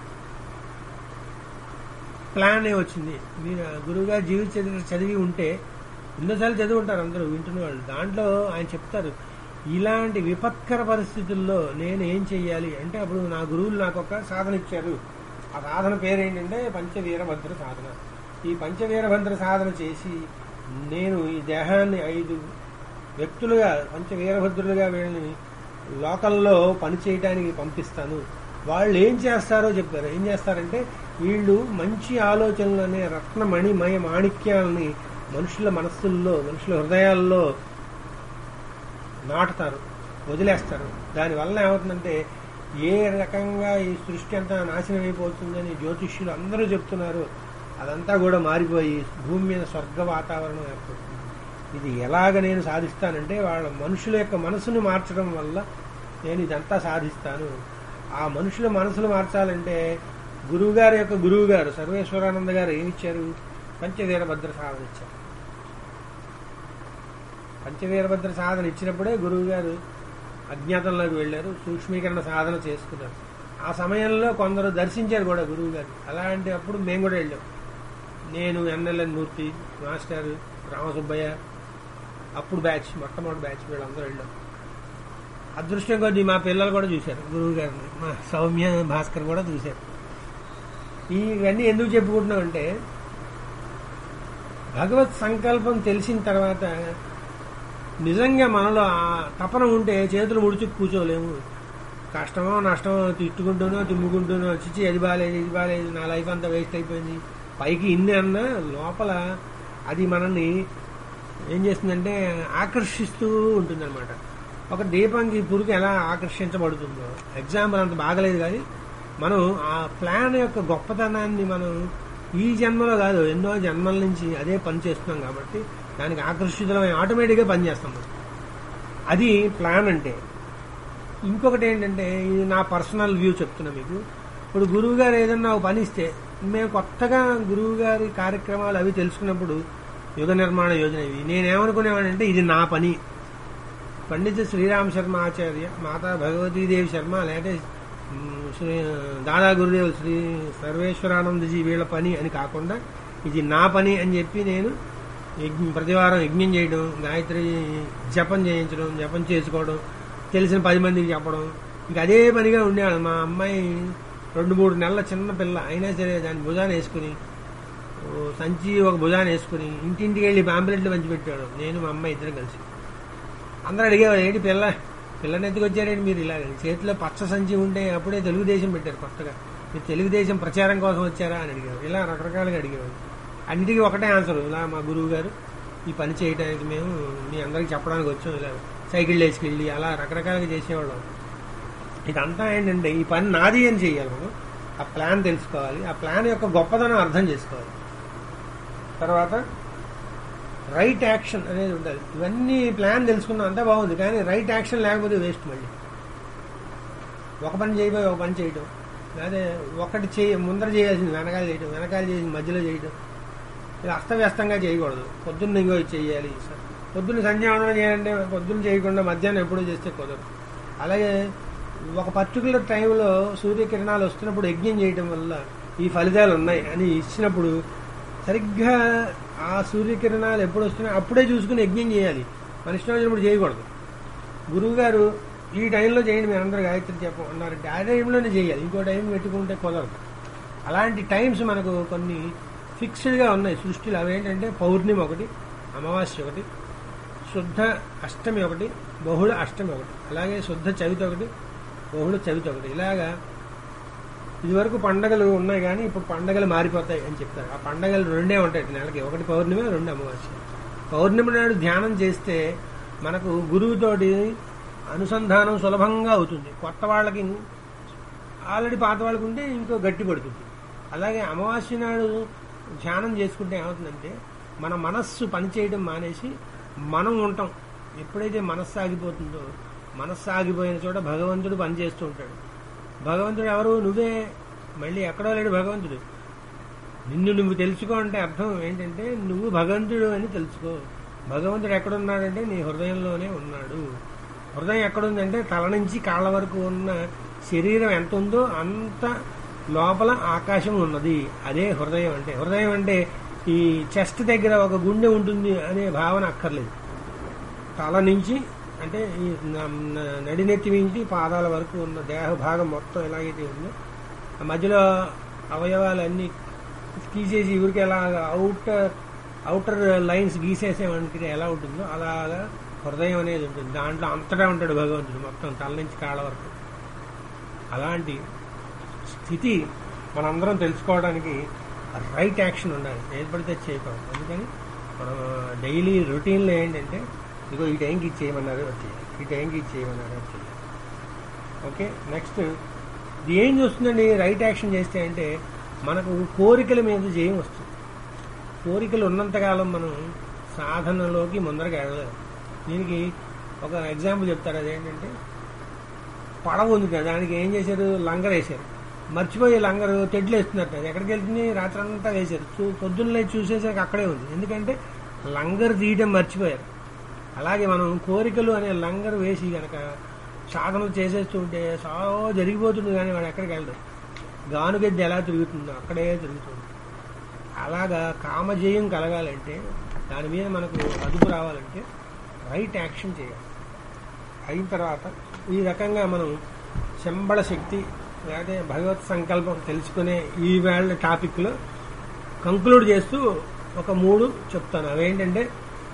ప్లాన్ వచ్చింది. మీరు గురువుగారి జీవిత చరిత్ర చదివి ఉంటే, ఎన్నోసార్లు చదివి ఉంటారు అందరూ వింటున్న వాళ్ళు, దాంట్లో ఆయన చెప్తారు ఇలాంటి విపత్కర పరిస్థితుల్లో నేను ఏం చెయ్యాలి అంటే అప్పుడు నా గురువులు నాకు ఒక సాధన ఇచ్చారు. ఆ సాధన పేరేంటంటే పంచవీరభద్ర సాధన. ఈ పంచవీరభద్ర సాధన చేసి నేను ఈ దేహాన్ని 5 వ్యక్తులుగా పంచవీరభద్రులుగా వీళ్ళని లోకల్లో పని చేయడానికి పంపిస్తాను. వాళ్ళు ఏం చేస్తారో చెప్తారు. ఏం చేస్తారంటే వీళ్ళు మంచి ఆలోచనలు అనే రత్నమణిమయ మాణిక్యాలని మనుషుల మనస్సుల్లో, మనుషుల హృదయాల్లో నాటుతారు, వదిలేస్తారు. దానివల్ల ఏమవుతుందంటే ఏ రకంగా ఈ సృష్టి అంతా నాశనం అయిపోతుందని జ్యోతిష్యులు అందరూ చెప్తున్నారు, అదంతా కూడా మారిపోయి భూమి మీద స్వర్గ వాతావరణం ఏర్పడుతుంది. ఇది ఎలాగ నేను సాధిస్తానంటే వాళ్ళ మనుషుల యొక్క మనసును మార్చడం వల్ల నేను ఇదంతా సాధిస్తాను. ఆ మనుషుల మనసులు మార్చాలంటే గురువుగారి యొక్క గురువు గారు సర్వేశ్వరానంద గారు ఏమిచ్చారు? పంచవీరభద్ర సాధన ఇచ్చారు. పంచవీరభద్ర సాధన ఇచ్చినప్పుడే గురువు గారు అజ్ఞాతంలోకి వెళ్లారు, సూక్ష్మీకరణ సాధన చేసుకున్నారు. ఆ సమయంలో కొందరు దర్శించారు కూడా గురువు గారు. అలాంటి అప్పుడు మేము కూడా వెళ్ళాం. నేను, ఎన్ఎల్ఎన్ మూర్తి మాస్టర్, రామసుబ్బయ్య, అప్పుడు బ్యాచ్, మొట్టమొదటి బ్యాచ్ వీళ్ళందరూ వెళ్ళాం. అదృష్టం కొద్దీ మా పిల్లలు కూడా చూశారు గురువు గారిని, మా సౌమ్య, భాస్కర్ కూడా చూశారు. ఇవన్నీ ఎందుకు చెప్పుకుంటున్నామంటే భగవత్ సంకల్పం తెలిసిన తర్వాత నిజంగా మనలో ఆ తపన ఉంటే చేతులు ముడుచు కూర్చోలేము. కష్టమో నష్టమో తిట్టుకుంటూనో తిమ్ముకుంటూనో చిచ్చి అది బాగాలేదు ఇది బాగాలేదు నా లైఫ్ అంతా వేస్ట్ అయిపోయింది పైకి ఇన్ని అన్నా లోపల అది మనల్ని ఏం చేస్తుందంటే ఆకర్షిస్తూ ఉంటుందన్నమాట. ఒక దీపంకి పురుగు ఎలా ఆకర్షించబడుతుందో, ఎగ్జాంపుల్ అంత బాగలేదు కానీ మనం ఆ ప్లాన్ యొక్క గొప్పతనాన్ని మనం ఈ జన్మలో కాదు ఎన్నో జన్మల నుంచి అదే పని చేస్తున్నాం కాబట్టి దానికి ఆకర్షితులమై ఆటోమేటిక్గా పనిచేస్తాం. అది ప్లాన్ అంటే. ఇంకొకటి ఏంటంటే ఇది నా పర్సనల్ వ్యూ చెప్తున్నా మీకు. ఇప్పుడు గురువు గారు ఏదన్నా ఒక పని ఇస్తే మేము కొత్తగా గురువు గారి కార్యక్రమాలు అవి తెలుసుకున్నప్పుడు యుగ నిర్మాణ యోజన ఇవి నేనేమనుకునేవాడంటే ఇది నా పని. పండిత శ్రీరామ్ శర్మ ఆచార్య, మాతా భగవతీదేవి శర్మ, లేకపోతే శ్రీ దాదా గురుదేవులు శ్రీ సర్వేశ్వరానందజీ వీళ్ళ పని అని కాకుండా ఇది నా పని అని చెప్పి నేను ప్రతివారం యజ్ఞం చేయడం, గాయత్రి జపం చేయించడం, జపం చేసుకోవడం, తెలిసిన 10 మందికి చెప్పడం, ఇంకా అదే పనిగా ఉండేవాడు. మా అమ్మాయి 2-3 నెలల చిన్న పిల్ల అయినా సరే దాన్ని భుజాన్ని వేసుకుని సంచి ఒక భుజాన్ని వేసుకుని ఇంటింటికి వెళ్ళి పాంప్లెట్లు పంచిపెట్టాడు. నేను మా అమ్మాయి ఇద్దరం కలిసి. అందరూ అడిగేవాడు ఏంటి పిల్లని ఎత్తుకొచ్చారేంటి మీరు ఇలాగ, చేతిలో పచ్చ సంచి ఉంటే అప్పుడే తెలుగుదేశం పెట్టారు కొత్తగా, మీరు తెలుగుదేశం ప్రచారం కోసం వచ్చారా అని అడిగేవారు. ఇలా రకరకాలుగా అడిగేవాడు. అన్నిటికీ ఒకటే ఆన్సర్, ఇలా మా గురువు గారు ఈ పని చేయడానికి మేము మీ అందరికి చెప్పడానికి వచ్చాం, ఇలా సైకిల్ వేసుకెళ్ళి అలా రకరకాలుగా చేసేవాళ్ళం. ఇదంతా ఏంటంటే ఈ పని నాది అని చెయ్యాలి. మనం ఆ ప్లాన్ తెలుసుకోవాలి, ఆ ప్లాన్ యొక్క గొప్పదనం అర్థం చేసుకోవాలి. తర్వాత రైట్ యాక్షన్ అనేది ఉండాలి. ఇవన్నీ ప్లాన్ తెలుసుకున్నాం అంతా బాగుంది, కానీ రైట్ యాక్షన్ లేకపోతే వేస్ట్. మళ్ళీ ఒక పని చేయబోయి ఒక పని చేయటం, అదే ఒకటి ముందర చేయాల్సింది వెనకాల చేయటం, వెనకాల చేసింది మధ్యలో చేయటం, ఇది అస్తవ్యస్తంగా చేయకూడదు. పొద్దున్న ఇంకో చేయాలి, పొద్దున్న సంధ్యావనం చేయాలంటే పొద్దున్న చేయకుండా మధ్యాహ్నం ఎప్పుడూ చేస్తే కుదరదు. అలాగే ఒక పర్టికులర్ టైంలో సూర్యకిరణాలు వస్తున్నప్పుడు యజ్ఞం చేయటం వల్ల ఈ ఫలితాలు ఉన్నాయి అని ఇచ్చినప్పుడు సరిగ్గా ఆ సూర్యకిరణాలు ఎప్పుడు వస్తున్నాయి అప్పుడే చూసుకుని యజ్ఞం చేయాలి. మన ఇష్టం వచ్చినప్పుడు చేయకూడదు. గురువు గారు ఈ టైంలో చేయండి మీరు అందరూ గాయత్రి జపం అన్నారంటే ఆ టైంలోనే చేయాలి, ఇంకో టైం పెట్టుకుంటే కుదరదు. అలాంటి టైమ్స్ మనకు కొన్ని ఫిక్స్డ్గా ఉన్నాయి సృష్టిలో. అవేంటంటే పౌర్ణమి ఒకటి, అమావాస్య ఒకటి, శుద్ధ అష్టమి ఒకటి, బహుళ అష్టమి ఒకటి, అలాగే శుద్ధ చవితి ఒకటి, బహుళ చవితి ఒకటి. ఇలాగా ఇదివరకు పండగలు ఉన్నాయి కానీ ఇప్పుడు పండగలు మారిపోతాయి అని చెప్తారు. ఆ పండగలు రెండే ఉంటాయి నెలకి, ఒకటి పౌర్ణమి, రెండు అమావాస్య. పౌర్ణమి నాడు ధ్యానం చేస్తే మనకు గురువుతోటి అనుసంధానం సులభంగా అవుతుంది. కొత్త వాళ్ళకి ఆల్రెడీ పాత వాళ్ళకి ఉంటే ఇంకో గట్టి పడుతుంది. అలాగే అమావాస్య నాడు ధ్యానం చేసుకుంటే ఏమవుతుందంటే మన మనస్సు పనిచేయడం మానేసి మనం ఉంటాం. ఎప్పుడైతే మనస్సు ఆగిపోతుందో, మనస్సు ఆగిపోయిన చోట భగవంతుడు పనిచేస్తూ ఉంటాడు. భగవంతుడు ఎవరు? నువ్వే. మళ్ళీ ఎక్కడో లేడు భగవంతుడు. నిన్ను నువ్వు తెలుసుకో అంటే అర్థం ఏంటంటే నువ్వు భగవంతుడు అని తెలుసుకో. భగవంతుడు ఎక్కడున్నాడంటే నీ హృదయంలోనే ఉన్నాడు. హృదయం ఎక్కడుందంటే తల నుంచి కాళ్ళ వరకు ఉన్న శరీరం ఎంత ఉందో అంత లోపల ఆకాశం ఉన్నది. అదే హృదయం అంటే. హృదయం అంటే ఈ చెస్ట్ దగ్గర ఒక గుండె ఉంటుంది అనే భావన అక్కర్లేదు. తల నుంచి అంటే ఈ నడినెత్తి నుంచి పాదాల వరకు ఉన్న దేహ భాగం మొత్తం ఎలాగైతే ఉందో ఆ మధ్యలో అవయవాలన్నీ తీసేసి ఊరికి ఎలా అవుటర్ లైన్స్ గీసేసేమంటే ఎలా ఉంటుందో అలాగా హృదయం అనేది ఉంటుంది. దాంట్లో అంతటా ఉంటాడు భగవంతుడు మొత్తం తల నుంచి కాళ్ళ వరకు. అలాంటి స్థితి మనందరం తెలుసుకోవడానికి రైట్ యాక్షన్ ఉండాలి, ఏర్పడితే చేయకూడదు. అందుకని మనం డైలీ రొటీన్లో ఏంటంటే ఇదిగో ఈ టైంకి ఇది చేయమన్నారు వచ్చేయాలి, ఈ టైంకి ఇది చేయమన్నారు వచ్చేయాలి. ఓకే, నెక్స్ట్ ఇది ఏం చూస్తుందండి రైట్ యాక్షన్ చేస్తే అంటే మనకు కోరికల మీద జయం వస్తుంది. కోరికలు ఉన్నంతకాలం మనం సాధనలోకి ముందరగా వెళ్ళలేము. దీనికి ఒక ఎగ్జాంపుల్ చెప్తారు. అదేంటంటే పడవ ఉంది కదా, దానికి ఏం చేశారు? లంగర్ వేశారు. మర్చిపోయి లంగరు తెడ్లు వేస్తున్నట్టు అది ఎక్కడికి వెళ్తుంది? రాత్రి అంతా వేశారు. పొద్దున్నే చూసేసరికి అక్కడే ఉంది. ఎందుకంటే లంగర్ తీయడం మర్చిపోయారు. అలాగే మనం కోరికలు అనే లంగర్ వేసి కనుక సాధనలు చేసేస్తూ ఉంటే చాలా జరిగిపోతుంది, కానీ వాడు ఎక్కడికి వెళ్ళడు. గానుగెద్ది ఎలా తిరుగుతుందో అక్కడే తిరుగుతుంది. అలాగా కామజయం కలగాలంటే, దాని మీద మనకు అదుపు రావాలంటే రైట్ యాక్షన్ చేయాలి. అయిన తర్వాత ఈ రకంగా మనం శంబళ శక్తి లేకపోతే భగవత్ సంకల్పం తెలుసుకునే ఈ వేళ టాపిక్లో కంక్లూడ్ చేస్తూ ఒక 3 చెప్తాను. అవేంటంటే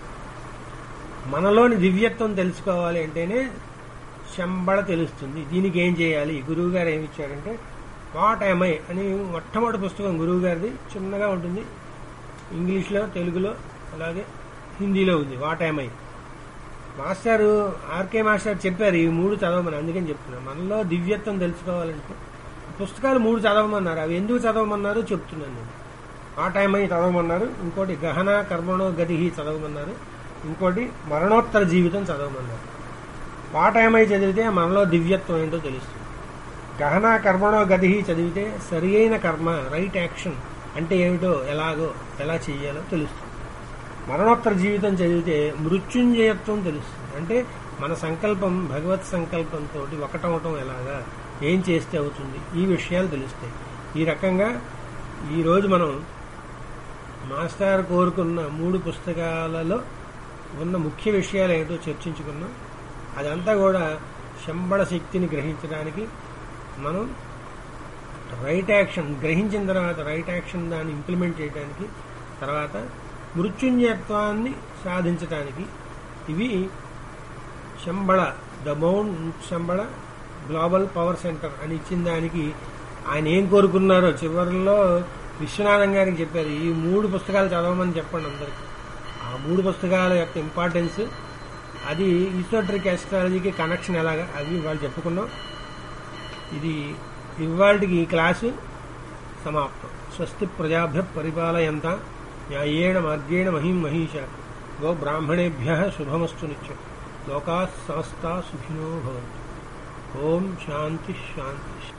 మనలోని దివ్యత్వం తెలుసుకోవాలి అంటేనే శంబళ తెలుస్తుంది. దీనికి ఏం చేయాలి? గురువు గారు ఏమి ఇచ్చారంటే వాట్ యామ్ ఐ అని మొట్టమొదటి పుస్తకం గురువు గారిది. చిన్నగా ఉంటుంది, ఇంగ్లీష్లో, తెలుగులో, అలాగే హిందీలో ఉంది. What am I. మాస్టారు ఆర్కే మాస్టర్ చెప్పారు ఈ 3 చదవమని, అందుకని చెప్తున్నాను. మనలో దివ్యత్వం తెలుసుకోవాలంటే పుస్తకాలు 3 చదవమన్నారు. అవి ఎందుకు చదవమన్నారు చెప్తున్నాను నేను. వాట్ యామ్ ఐ చదవమన్నారు, ఇంకోటి గహన కర్మణో గతి చదవమన్నారు, ఇంకోటి మరణోత్తర జీవితం చదవమన్నారు. వాట్ యామ్ ఐ చదివితే మనలో దివ్యత్వం ఏంటో తెలుస్తుంది. గహన కర్మణో గతి చదివితే సరి అయిన కర్మ, రైట్ యాక్షన్ అంటే ఏమిటో, ఎలాగో, ఎలా చెయ్యాలో తెలుస్తుంది. మరణోత్తర జీవితం చదివితే మృత్యుంజయత్వం తెలుస్తుంది. అంటే మన సంకల్పం భగవత్ సంకల్పంతో ఒకటవటం ఎలాగా, ఏం చేస్తే అవుతుంది, ఈ విషయాలు తెలుస్తాయి. ఈ రకంగా ఈరోజు మనం మాస్టర్ కోరుకున్న 3 పుస్తకాలలో ఉన్న ముఖ్య విషయాలు ఏంటో చర్చించుకున్నాం. అదంతా కూడా శంబళ శక్తిని గ్రహించడానికి మనం రైట్ యాక్షన్ గ్రహించిన తర్వాత రైట్ యాక్షన్ దాన్ని ఇంప్లిమెంట్ చేయడానికి, తర్వాత మృత్యుంజయత్వాన్ని సాధించడానికి ఇవి Shambhala the mount Shambhala global power centre అని ఇచ్చిన దానికి ఆయన ఏం కోరుకున్నారో చివరిలో విశ్వనాథం గారికి చెప్పారు. ఈ 3 పుస్తకాలు చదవమని చెప్పండి అందరికి. ఆ 3 పుస్తకాల యొక్క ఇంపార్టెన్స్, అది ఈసోటరిక్ ఆస్ట్రాలజీకి కనెక్షన్ ఎలాగా, అవి ఇవాళ చెప్పుకున్నాం. ఇది ఇవాళకి ఈ క్లాసు సమాప్తం. స్వస్తి ప్రజాభ్య పరిపాలయంతా న్యాయేణ మార్గేణ మహిం మహిషా గో బ్రాహ్మణేభ్యః శుభమస్తు నిత్యం. లోకాః సమస్తాః సుఖినో భవంతు. ఓం శాంతి శాంతి.